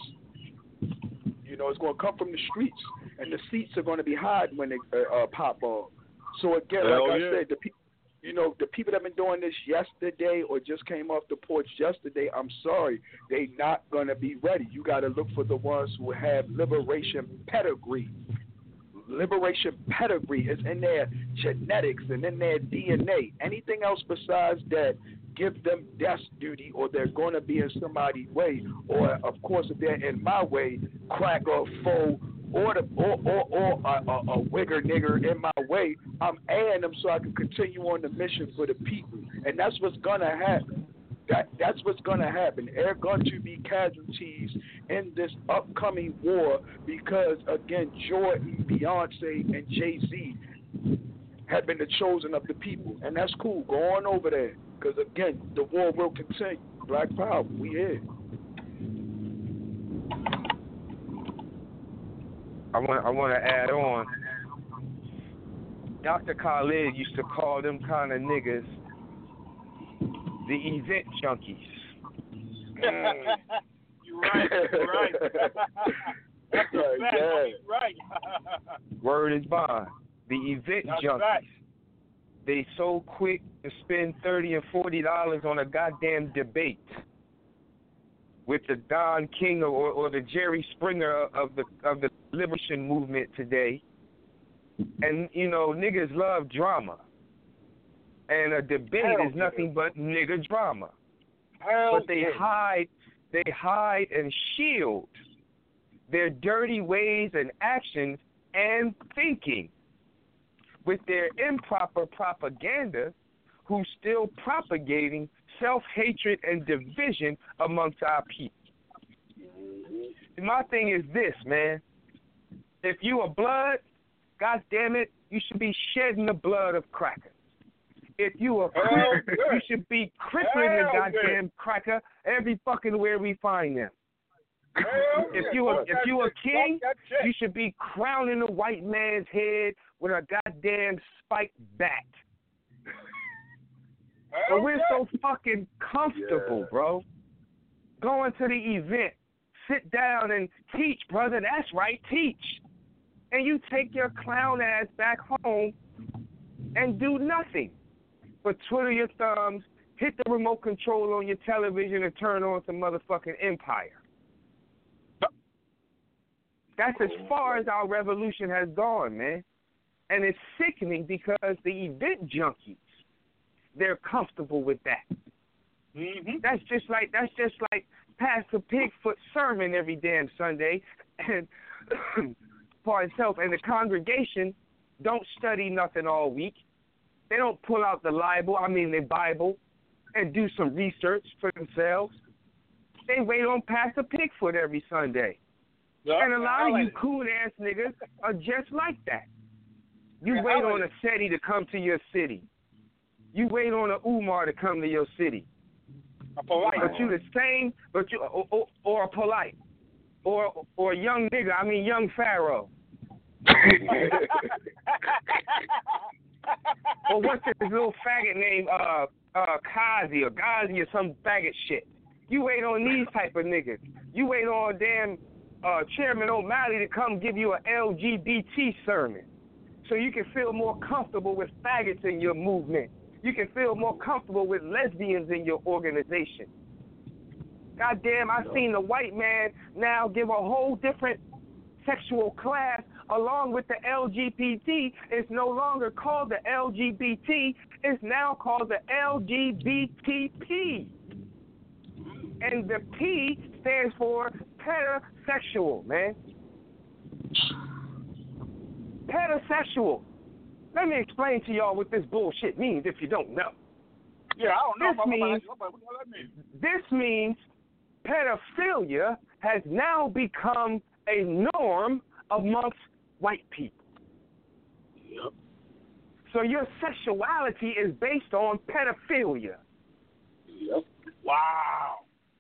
streets. You know, it's going to come from the streets. And the seats are going to be hiding when they uh, uh, pop off. So, again, Hell like yeah. I said, the pe- you know, the people that have been doing this yesterday or just came off the porch yesterday, I'm sorry, they not going to be ready. You got to look for the ones who have liberation pedigree. Liberation pedigree is in their genetics and in their D N A. Anything else besides that, give them death duty or they're going to be in somebody's way. Or, of course, if they're in my way, crack or foe or the or or, or a, a, a wigger nigger in my way, I'm adding them so I can continue on the mission for the people, and that's what's gonna happen. That that's what's gonna happen. There are going to be casualties in this upcoming war because again, Jordan, Beyonce, and Jay-Z have been the chosen of the people, and that's cool. Go on over there, because again, the war will continue. Black Power, we here. I want I want to add on. Doctor Khalid used to call them kind of niggas the event junkies. Mm. You're right. You're right. That's a fact. You're right. Word is bond. The event That's junkies. Right. They so quick to spend thirty and forty dollars on a goddamn debate with the Don King or, or the Jerry Springer of the of the liberation movement today. And you know, niggas love drama. And a debate Hell is nothing yeah. but nigga drama. Hell but they yeah. hide they hide and shield their dirty ways and actions and thinking with their improper propaganda, who's still propagating self-hatred and division amongst our people. My thing is this, man. If you are blood, God damn it, you should be shedding the blood of crackers. If you are crip, you should be crippling the goddamn good. cracker every fucking where we find them. Hell if yeah. you are if you a king, that you should be crowning the white man's head with a goddamn spiked bat. But we're so fucking comfortable, yeah. bro. Going to the event, sit down and teach, brother. That's right, teach. And you take your clown ass back home and do nothing but twiddle your thumbs, hit the remote control on your television, and turn on some motherfucking Empire. That's as far as our revolution has gone, man. And it's sickening because the event junkies, they're comfortable with that. Mm-hmm. That's just like that's just like Pastor Pigfoot's sermon every damn Sunday, and for himself and the congregation don't study nothing all week. They don't pull out the Bible, I mean the Bible, and do some research for themselves. They wait on Pastor Pigfoot every Sunday. Yep. And a lot like of you it. coon-ass niggas are just like that. You Yeah, wait like on a SETI to come to your city. You wait on a Umar to come to your city. A polite. But you the same, but you or, or, or a polite, or or a young nigga. I mean, young Pharaoh. Or what's his little faggot name? Uh, uh, Kazi or Ghazi or some faggot shit. You wait on these type of niggas. You wait on damn uh, Chairman O'Malley to come give you an L G B T sermon, so you can feel more comfortable with faggots in your movement. You can feel more comfortable with lesbians in your organization. Goddamn, I've seen the white man now give a whole different sexual class along with the L G B T. It's no longer called the L G B T. It's now called the L G B T P. And the P stands for pedosexual, man. Pedosexual. Let me explain to y'all what this bullshit means if you don't know. Yeah, I don't know. This means, what does that mean? this means pedophilia has now become a norm amongst white people. Yep. So your sexuality is based on pedophilia. Yep. Wow.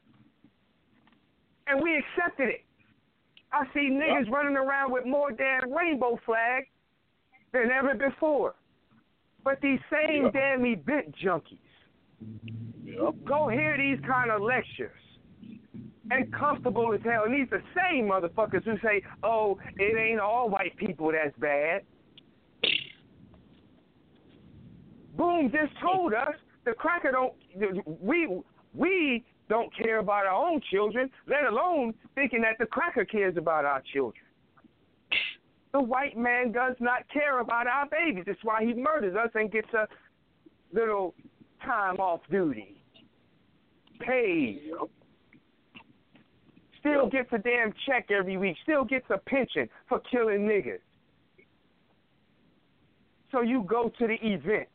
And we accepted it. I see niggas Yep. running around with more damn rainbow flags than ever before. But these same Yep. damn event junkies Yep. go hear these kind of lectures and comfortable as hell. And these the same motherfuckers who say, oh, it ain't all white people that's bad. Boom just told us the cracker don't, we, we don't care about our own children, let alone thinking that the cracker cares about our children. The white man does not care about our babies. That's why he murders us and gets a little time off duty. Paid. still gets a damn check every week, still gets a pension for killing niggas. So you go to the event,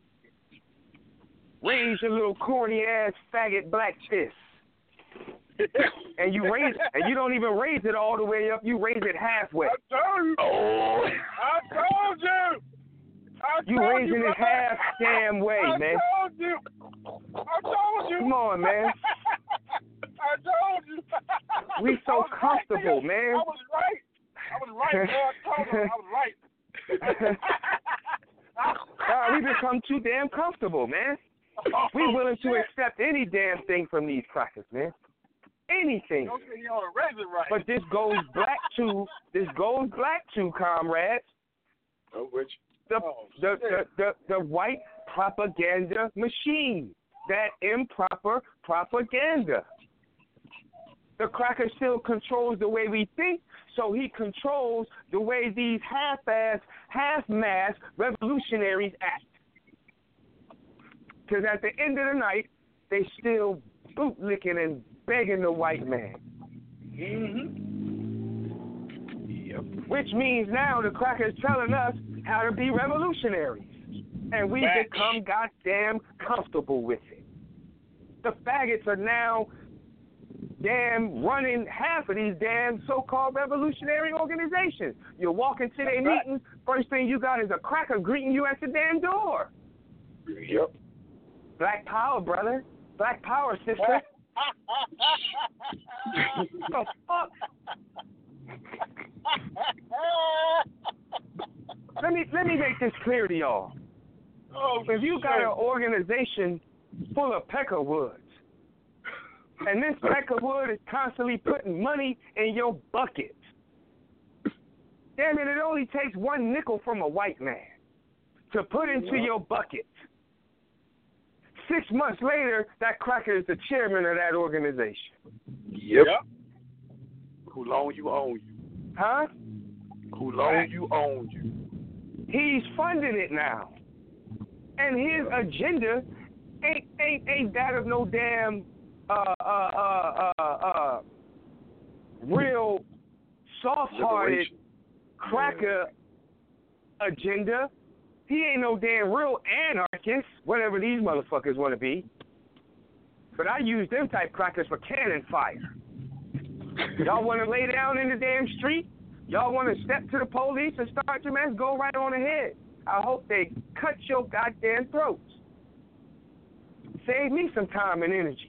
raise your little corny ass faggot black fist, and you raise and you don't even raise it all the way up. You raise it halfway. I told you. Oh. I told you. I You told raising you, it half damn way, I man. told you. I told you. Come on, man. I told you. We so I was comfortable, right, man. I was right. I was right, bro. I told you I was right. God, we become too damn comfortable, man. We willing to accept any damn thing from these crackers, man. Anything. Don't say you don't raise it right. But this goes black to this goes black to, comrades. Oh, which? The, oh, the, the, the, the white propaganda machine. That improper propaganda. The cracker still controls the way we think, so he controls the way these half-ass, half-mass revolutionaries act. Because at the end of the night, they still bootlicking and begging the white man. Mm-hmm. Yep. Which means now the cracker's telling us how to be revolutionaries. And we Back. become goddamn comfortable with it. The faggots are now damn running half of these damn so-called revolutionary organizations. You walk into their meetings, first thing you got is a cracker greeting you at the damn door. Yep. Black power, brother. Black power, sister. The fuck? Let me let me make this clear to y'all. Oh, if you got shit. an organization full of peckerwoods, and this peckerwood is constantly putting money in your bucket, damn it, it only takes one nickel from a white man to put into your bucket. Six months later, that cracker is the chairman of that organization. Yep. yep. Who long you own you? Huh? Who long you own you? He's funding it now. And his agenda ain't ain't ain't that of no damn uh uh uh uh, uh real soft-hearted Liberation. cracker yeah. agenda. He ain't no damn real anarchist, whatever these motherfuckers want to be. But I use them type crackers for cannon fire. Y'all want to lay down in the damn street? Y'all want to step to the police and start your mess? Go right on ahead. I hope they cut your goddamn throats. Save me some time and energy.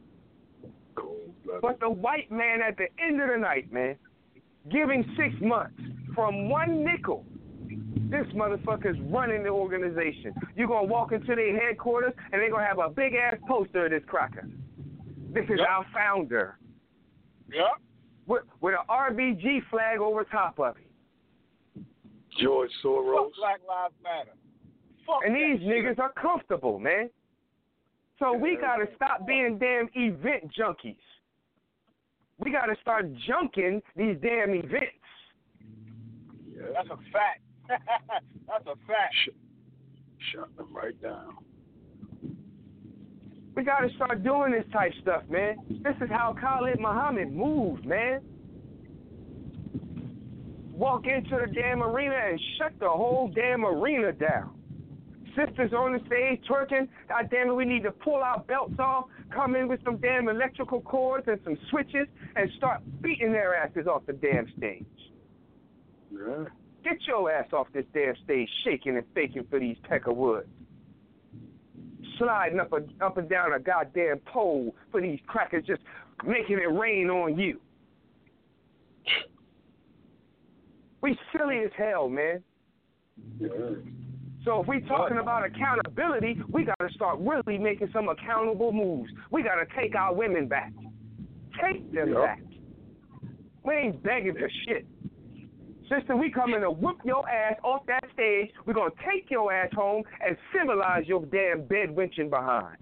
But the white man at the end of the night, man, giving six months from one nickel, this motherfucker's running the organization. You're going to walk into their headquarters, and they're going to have a big-ass poster of this cracker. This is yep. our founder. Yep. With, with an R B G flag over top of it. George Soros. Fuck Black Lives Matter. Fuck and these shit. niggas are comfortable, man. So we got to stop being damn event junkies. We got to start junking these damn events. Yeah, that's a fact. That's a fact. Shut, shut them right down. We got to start doing this type stuff, man. This is how Khalid Muhammad moved, man. Walk into the damn arena and shut the whole damn arena down. Sisters on the stage twerking. God damn it, we need to pull our belts off, come in with some damn electrical cords and some switches, and start beating their asses off the damn stage. Yeah. Get your ass off this damn stage shaking and faking for these peckerwoods. Sliding up, a, up and down a goddamn pole for these crackers, just making it rain on you. We silly as hell, man. Yeah. So if we talking about accountability, we got to start really making some accountable moves. We got to take our women back. Take them yep. back. We ain't begging for shit. Sister, we coming to whoop your ass off that stage. We're going to take your ass home and civilize your damn bed winching behind.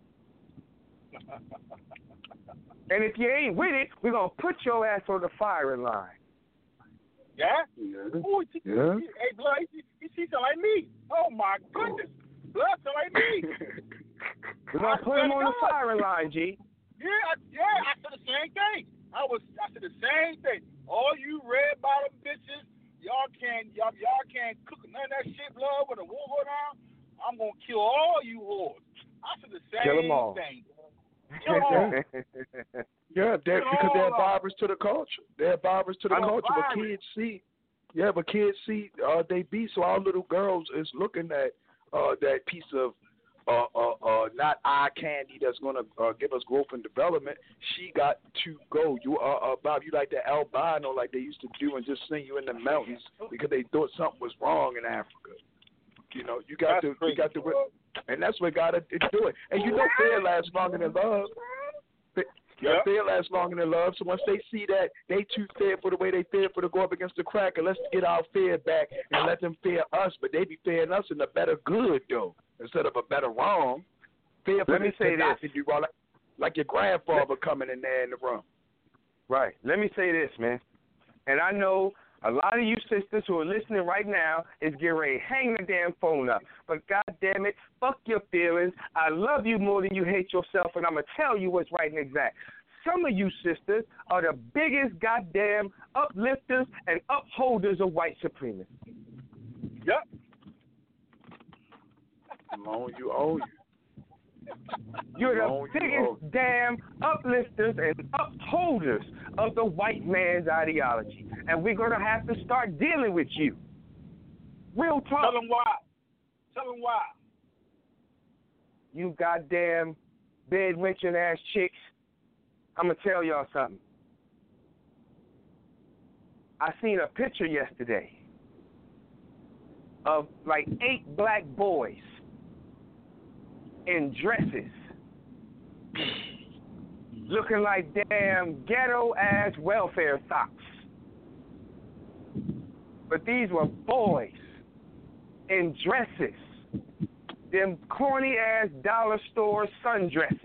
And if you ain't with it, we're going to put your ass on the firing line. Yeah? Yeah. Ooh, he, yeah. He, hey, blood, he, he, he sound like me. Oh, my goodness. Blood sound like me. We're going to put him on the firing line, G. Yeah, I, yeah, I said the same thing. I was, I said the same thing. All you red bottom bitches, y'all can't, y'all, y'all can't cook none of that shit, blood. When the war go down, I'm gonna kill all you whores. I said the same Kill them all. thing. Kill them all. Yeah, they're, because they're barbers to the culture. They're barbers to the I'm culture. But virus. kids see, yeah, but kids see uh, they be. So our little girls is looking at uh, that piece of uh, uh, uh, not eye candy that's going to uh, give us growth and development. She got to go. You uh, uh, Bob, you like the albino like they used to do and just send you in the mountains because they thought something was wrong in Africa. You know, you got That's to, you got to, and that's what God is doing. And you know, fear lasts longer than love. Yeah, fear lasts longer than love. So once they see that they too fear for the way they fear for to go up against the cracker, let's get our fear back and let them fear us. But they be fearing us in a better good though, instead of a better wrong. Fear for Let me say not this. to do wrong, like, like your grandfather coming in there in the room. Right. Let me say this, man. And I know a lot of you sisters who are listening right now is getting ready to hang the damn phone up. But God damn it, fuck your feelings. I love you more than you hate yourself, and I'm going to tell you what's right and exact. Some of you sisters are the biggest goddamn uplifters and upholders of white supremacy. Yep. Long you owe you. You're the Long you owe. biggest damn uplifters and upholders of the white man's ideology. And we're going to have to start dealing with you. Real talk. Tell them why. Tell them why. You goddamn bed-wrenching ass chicks. I'm going to tell y'all something. I seen a picture yesterday of like eight black boys in dresses looking like damn ghetto-ass welfare socks. But these were boys in dresses, them corny-ass dollar store sundresses.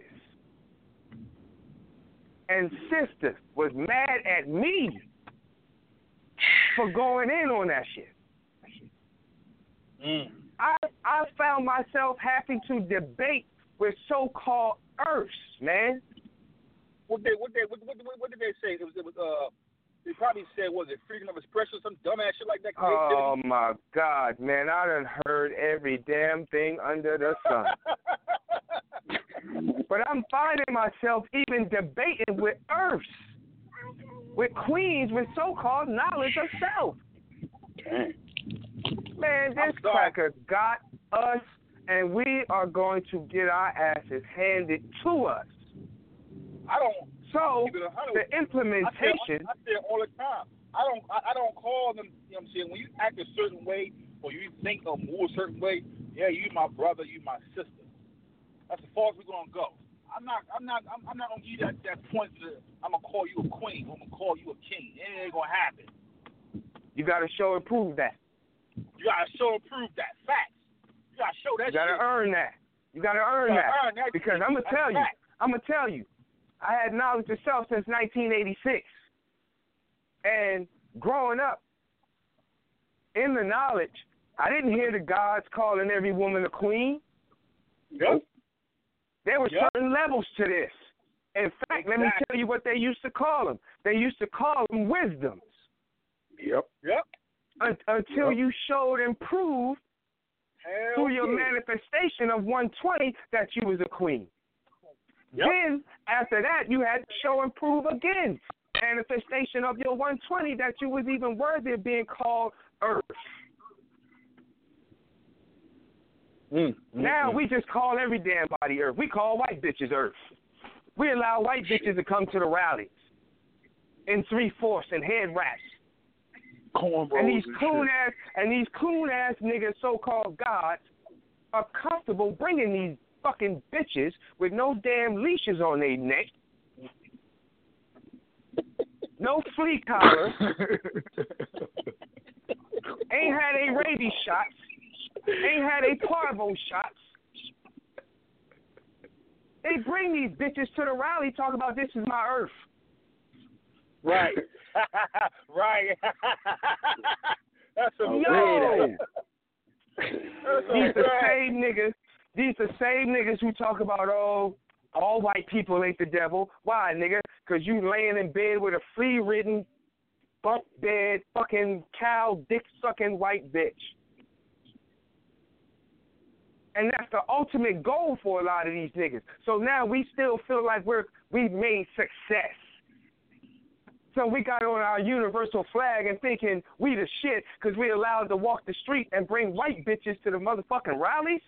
And sister was mad at me for going in on that shit. Mm. I I found myself having to debate with so-called earths, man. What they what they what what, what did they say? It was it was uh they probably said was it freedom of expression or some dumbass shit like that. Oh my God, man! I done heard every damn thing under the sun. But I'm finding myself even debating with earths, with queens with so-called knowledge of self. Man, this cracker got us, and we are going to get our asses handed to us. I don't. So the I implementation. say, I say it all the time. I don't. I, I don't call them. You know what I'm saying? When you act a certain way or you think or move a certain way, yeah, you my brother, you my sister. That's as far as we're gonna go. I'm not. I'm not. I'm, I'm not gonna give you that that point to. I'm gonna call you a queen. I'm gonna call you a king. It ain't gonna happen. You gotta show and prove that. You gotta show and prove that. Facts. You gotta show that. You gotta shit. earn that. You gotta earn, You gotta that. earn that because shit. I'm gonna That's tell you. fact. I'm gonna tell you. I had knowledge of self since nineteen eighty-six, and growing up in the knowledge, I didn't hear the gods calling every woman a queen. Yep. There were Yep. certain levels to this. In fact, let me Exactly. tell you what they used to call them. They used to call them wisdoms. Yep. Yep. Un- until Yep. you showed and proved Hell through your yeah. manifestation of one twenty that you was a queen. Yep. Then, after that, you had to show and prove again manifestation of your one twenty that you was even worthy of being called earth. Mm, mm, Now mm. we just call every damn body earth. We call white bitches earth. We allow white bitches to come to the rallies in three-fourths and head wraps. Cornrows And these and coon shit. ass and these coon ass niggas, so-called gods, are comfortable bringing these fucking bitches with no damn leashes on their neck, no flea collar, ain't had a rabies shots, ain't had a parvo shots. They bring these bitches to the rally, talk about this is my earth. Right. Right. That's a Yo. That's a These the fact. same niggas. These the same niggas who talk about, oh, All white people ain't the devil. Why, nigga? Because you laying in bed with a flea-ridden, bunk bed, fucking cow, dick-sucking white bitch. And that's the ultimate goal for a lot of these niggas. So now we still feel like we're we've made success. So we got on our universal flag and thinking we the shit because we allowed to walk the street and bring white bitches to the motherfucking rallies.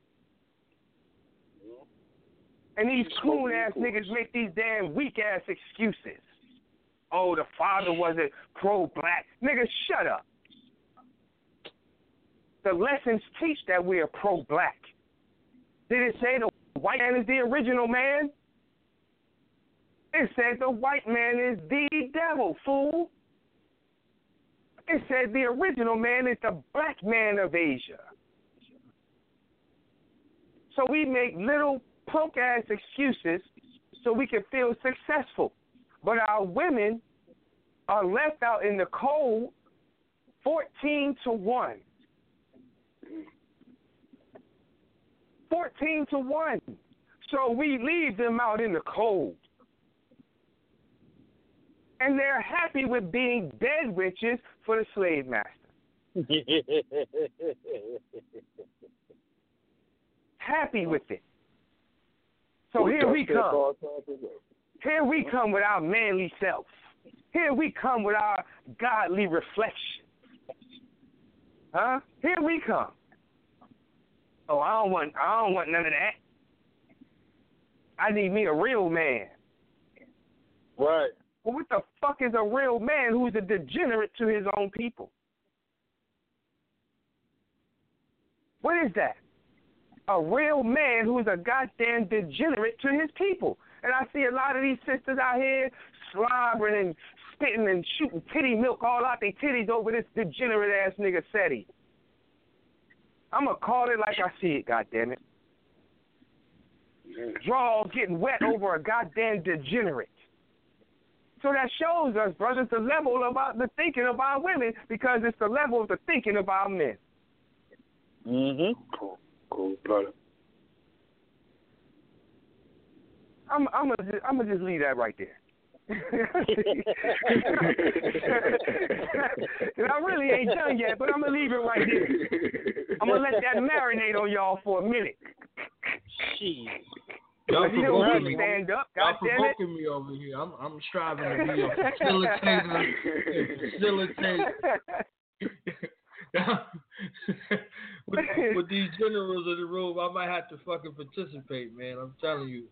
And these coon-ass niggas make these damn weak-ass excuses. Oh, the father wasn't pro-black. Nigga, shut up. The lessons teach that we are pro-black. Did it say the white man is the original man? It said the white man is the devil, fool. It said the original man is the black man of Asia. So we make little punk-ass excuses so we can feel successful. But our women are left out in the cold fourteen to one. fourteen to one. So we leave them out in the cold. And they're happy with being dead witches for the slave master. Happy with it. So here we come. Here we come with our manly self. Here we come with our godly reflection. Huh? Here we come. Oh, I don't want I don't want none of that. I need me a real man. Right. Well, what the fuck is a real man who's a degenerate to his own people? What is that? A real man who's a goddamn degenerate to his people. And I see a lot of these sisters out here slobbering and spitting and shooting titty milk all out their titties over this degenerate-ass nigga Seti. I'm going to call it like I see it, goddammit. Draws getting wet over a goddamn degenerate. So that shows us, brothers, the level of our, the thinking of our women, because it's the level of the thinking of our men. Mm-hmm. Cool. Cool, brother. I'm, I'm gonna, I'm gonna just leave that right there. And I really ain't done yet, but I'm gonna leave it right there. I'm gonna let that marinate on y'all for a minute. Jeez. Y'all you know, provoking me. Stand up, Y'all God damn it. provoking me over here. I'm, I'm striving to be a facilitator and facilitate. with, with these generals in the room, I might have to fucking participate, man. I'm telling you.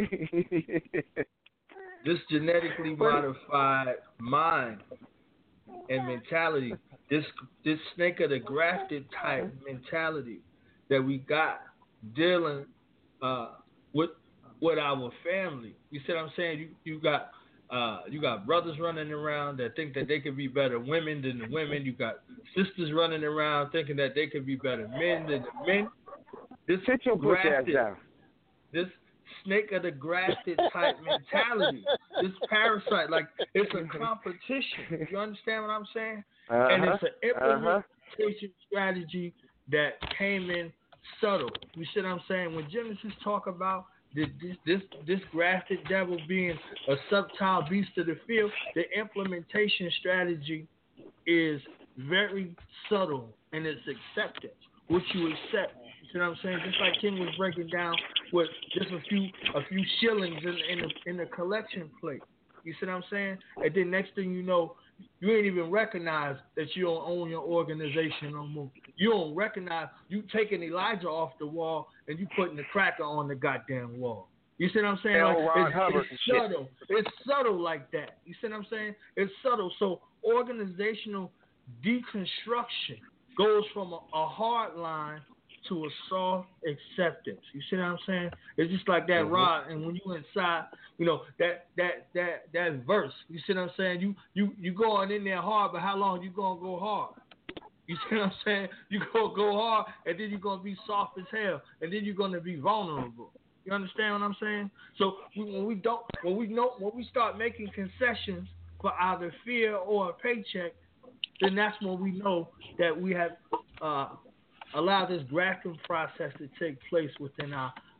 This genetically modified mind and mentality, this this snake of the grafted type mentality that we got dealing uh, with with our family. You see what I'm saying? You you got uh, you got brothers running around that think that they could be better women than the women. You got sisters running around thinking that they could be better men than the men. This Sit your push ass down. This snake of the grafted type mentality. This parasite, like it's a competition. You understand what I'm saying? Uh-huh. And it's an implementation uh-huh. strategy that came in subtle. You see what I'm saying? When Genesis talk about this this this grafted devil being a subtle beast of the field, the implementation strategy is very subtle in its acceptance. What you accept. You see what I'm saying? Just like King was breaking down with just a few a few shillings in in the, in the collection plate. You see what I'm saying? And then next thing you know, you ain't even recognize that you don't own your organization no more. You don't recognize you taking Elijah off the wall and you putting the cracker on the goddamn wall. You see what I'm saying? Like, it's, it's subtle. It's subtle like that. You see what I'm saying? It's subtle. So organizational deconstruction goes from a, a hard line to a soft acceptance. You see what I'm saying? It's just like that mm-hmm. rod, and when you inside, you know, that that that that verse. You see what I'm saying? You you you going in there hard, but how long you gonna go hard? You see what I'm saying? You gonna go hard, and then you're gonna be soft as hell, and then you're gonna be vulnerable. You understand what I'm saying? So we, when we don't, when we know, when we start making concessions for either fear or a paycheck, then that's when we know that we have uh, allowed this grafting process to take place within our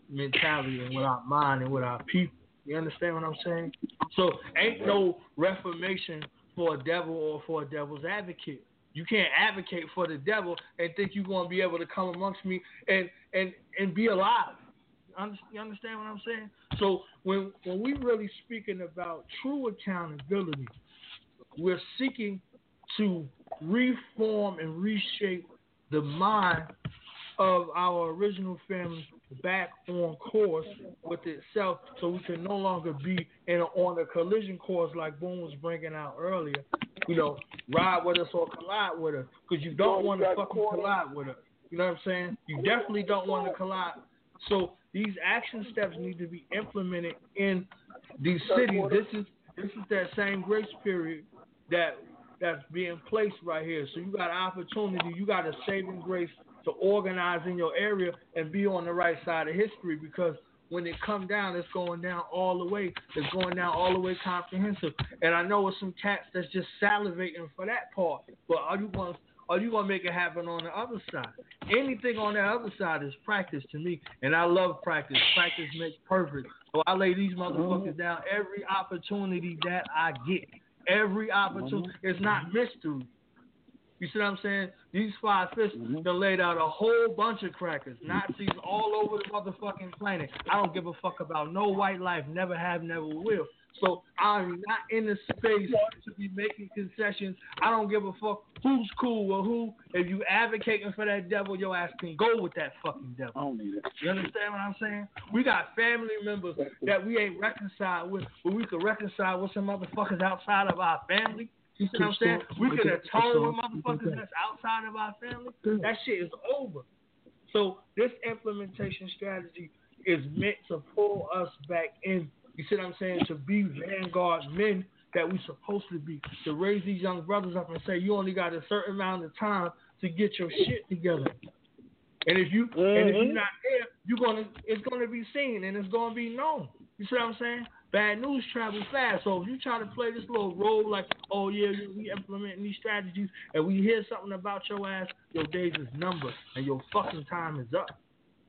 mentality and with our mind and with our people. You understand what I'm saying? So ain't no reformation for a devil or for a devil's advocate. You can't advocate for the devil and think you're going to be able to come amongst me and, and, and be alive. You understand what I'm saying? So when when we really speaking about true accountability, we're seeking to reform and reshape the mind of our original family back on course with itself, so we can no longer be in a, on a collision course like Boone was bringing out earlier. You know, ride with us or collide with us, because you don't want to fucking collide with us. You know what I'm saying? You definitely don't want to collide. So these action steps need to be implemented in these cities. This is this is that same grace period that that's being placed right here. So you got an opportunity, you got a saving grace to organize in your area and be on the right side of history, because when it come down, it's going down all the way. It's going down all the way comprehensive. And I know it's some cats that's just salivating for that part, but are you going to Are you gonna make it happen on the other side? Anything on the other side is practice to me, and I love practice. Practice makes perfect. So I lay these motherfuckers down every opportunity that I get. Every opportunity. It's not mystery. You see what I'm saying? These five fists done laid out a whole bunch of crackers. Nazis all over the motherfucking planet. I don't give a fuck about no white life. Never have, never will. So I'm not in the space to be making concessions. I don't give a fuck who's cool or who. If you advocating for that devil, your ass can go with that fucking devil. I don't need it. You understand what I'm saying? We got family members that we ain't reconciled with, but we could reconcile with some motherfuckers outside of our family. You see what I'm saying? We could atone with motherfuckers that's outside of our family. That shit is over. So this implementation strategy is meant to pull us back in. You see what I'm saying? To be vanguard men that we supposed to be. To raise these young brothers up and say, you only got a certain amount of time to get your shit together. And if you mm-hmm. and if you're not there, you're gonna it's gonna be seen and it's gonna be known. You see what I'm saying? Bad news travels fast. So if you try to play this little role like, oh yeah, we implementing these strategies, and we hear something about your ass, your days is numbered and your fucking time is up.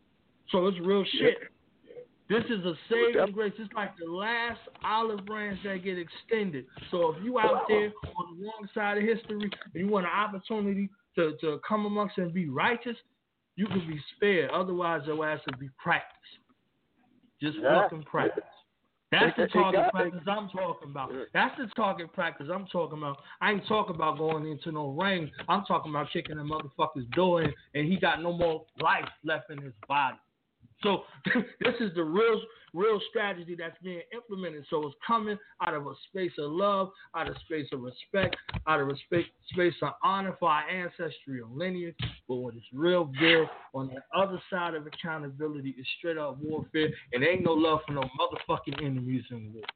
So it's real shit. This is a saving grace. It's like the last olive branch that get extended. So if you out there on the wrong side of history and you want an opportunity to, to come amongst and be righteous, you can be spared. Otherwise, your ass will be practiced. Just yeah. fucking practice. That's the target practice I'm talking about. That's the target practice I'm talking about. I ain't talking about going into no ring. I'm talking about kicking the motherfucker's door in and he got no more life left in his body. So this is the real real strategy that's being implemented. So it's coming out of a space of love, out of a space of respect, out of a space, space of honor for our ancestry and lineage. But when it's real good, on the other side of accountability is straight up warfare, and there ain't no love for no motherfucking enemies in war.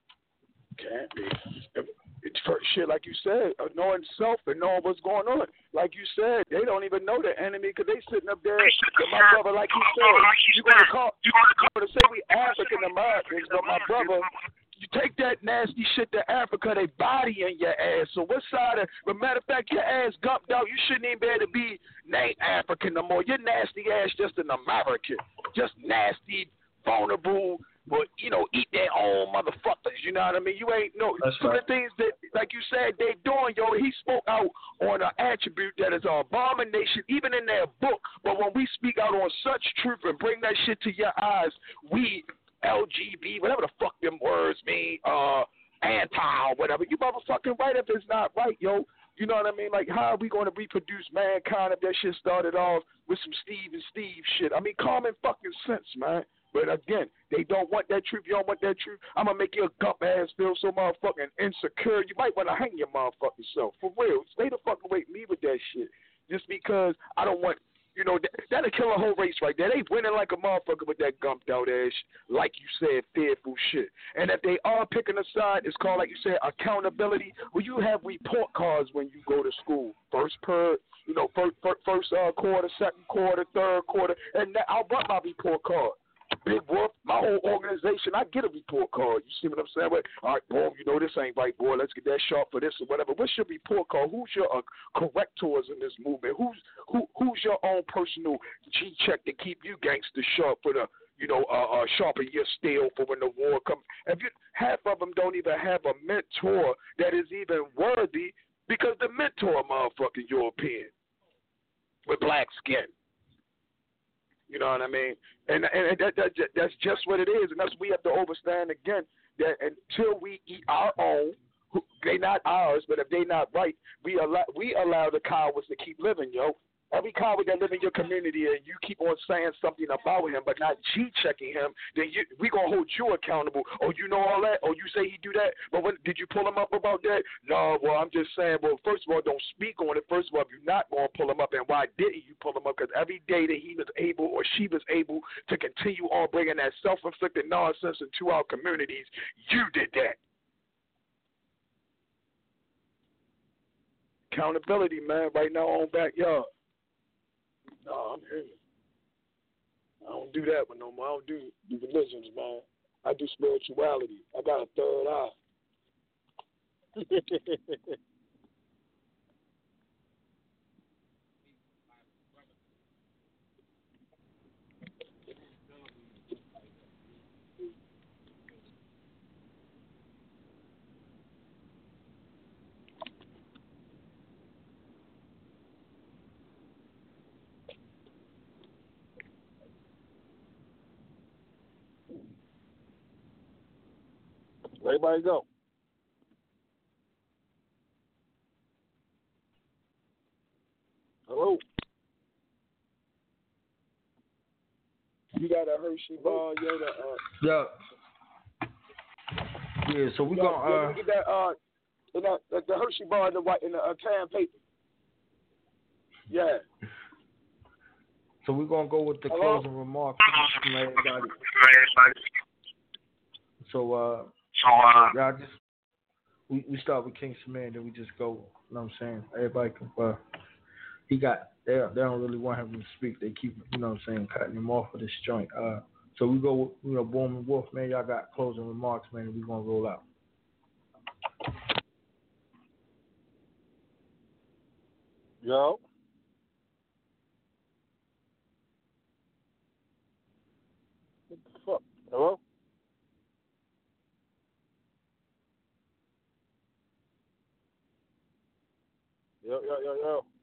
Can't be. It's for shit, like you said, knowing self and knowing what's going on. Like you said, they don't even know the enemy because they sitting up there with my brother, like you said. You're going to call, you're going to say we African Americans, but my brother, you take that nasty shit to Africa, they body in your ass. So what side of, but matter of fact, your ass gumped out, you shouldn't even be able to be named African no more. Your nasty ass just an American. Just nasty, vulnerable, but, you know, eat their own motherfuckers, you know what I mean? You ain't no, That's some right. of the things that, like you said, they doing, yo, he spoke out on an attribute that is an abomination, even in their book, but when we speak out on such truth and bring that shit to your eyes, we, L G B, whatever the fuck them words mean, uh, anti, whatever, you motherfucking right if it's not right, yo. You know what I mean? Like, how are we going to reproduce mankind if that shit started off with some Steve and Steve shit? I mean, common fucking sense, man. But again, they don't want that truth. You don't want that truth. I'm going to make your gump ass feel so motherfucking insecure. You might want to hang your motherfucking self. For real. Stay the fuck away from me with that shit. Just because I don't want, you know, that, that'll kill a whole race right there. They winning like a motherfucker with that gumped out ass, like you said, fearful shit. And if they are picking a side, it's called, like you said, accountability. Well, you have report cards when you go to school. First per, you know, first, first uh, quarter, second quarter, third quarter. And that, I'll run my report card. Big Wolf, my whole organization, I get a report card. You see what I'm saying? But, all right, boom, you know this ain't right, boy. Let's get that sharp for this or whatever. What's your report card? Who's your uh, correctors in this movement? Who's who? Who's your own personal G-check to keep you gangster sharp for the, you know, uh, uh, sharpen your steel for when the war comes. If you half of them don't even have a mentor that is even worthy, because the mentor motherfucking European with black skin. You know what I mean? And and that, that, that's just what it is, and that's what we have to understand again. That until we eat our own, they not ours, but if they not right, we allow we allow the cowards to keep living, yo. Every coward that live in your community and you keep on saying something about him but not G-checking him, then you, we going to hold you accountable. Oh, you know all that? Oh, you say he do that? But when, did you pull him up about that? No, well, I'm just saying, well, first of all, don't speak on it. First of all, if you're not going to pull him up, and why didn't you pull him up? Because every day that he was able or she was able to continue on bringing that self-inflicted nonsense into our communities, you did that. Accountability, man, right now on backyard. No, I'm here. I don't do that one no more. I don't do, do religions, man. I do spirituality. I got a third eye. Everybody go. Hello. You got a Hershey bar, yo. The, uh, yeah. Yeah. So we gonna uh, get that uh, in that, the, the Hershey bar in the white in the uh, can paper. Yeah. So we're gonna go with the Hello? closing remarks from everybody. So uh. So, uh, yeah, just we, we start with King Samir, then we just go. You know what I'm saying? Everybody can. Uh, he got they they don't really want him to speak. They keep you know what I'm saying cutting him off of this joint. Uh, so we go. With, you know, Boom and Wolf, man. Y'all got closing remarks, man. And we gonna roll out. Yo. What the fuck? Hello. Yo, yo, yo, yo.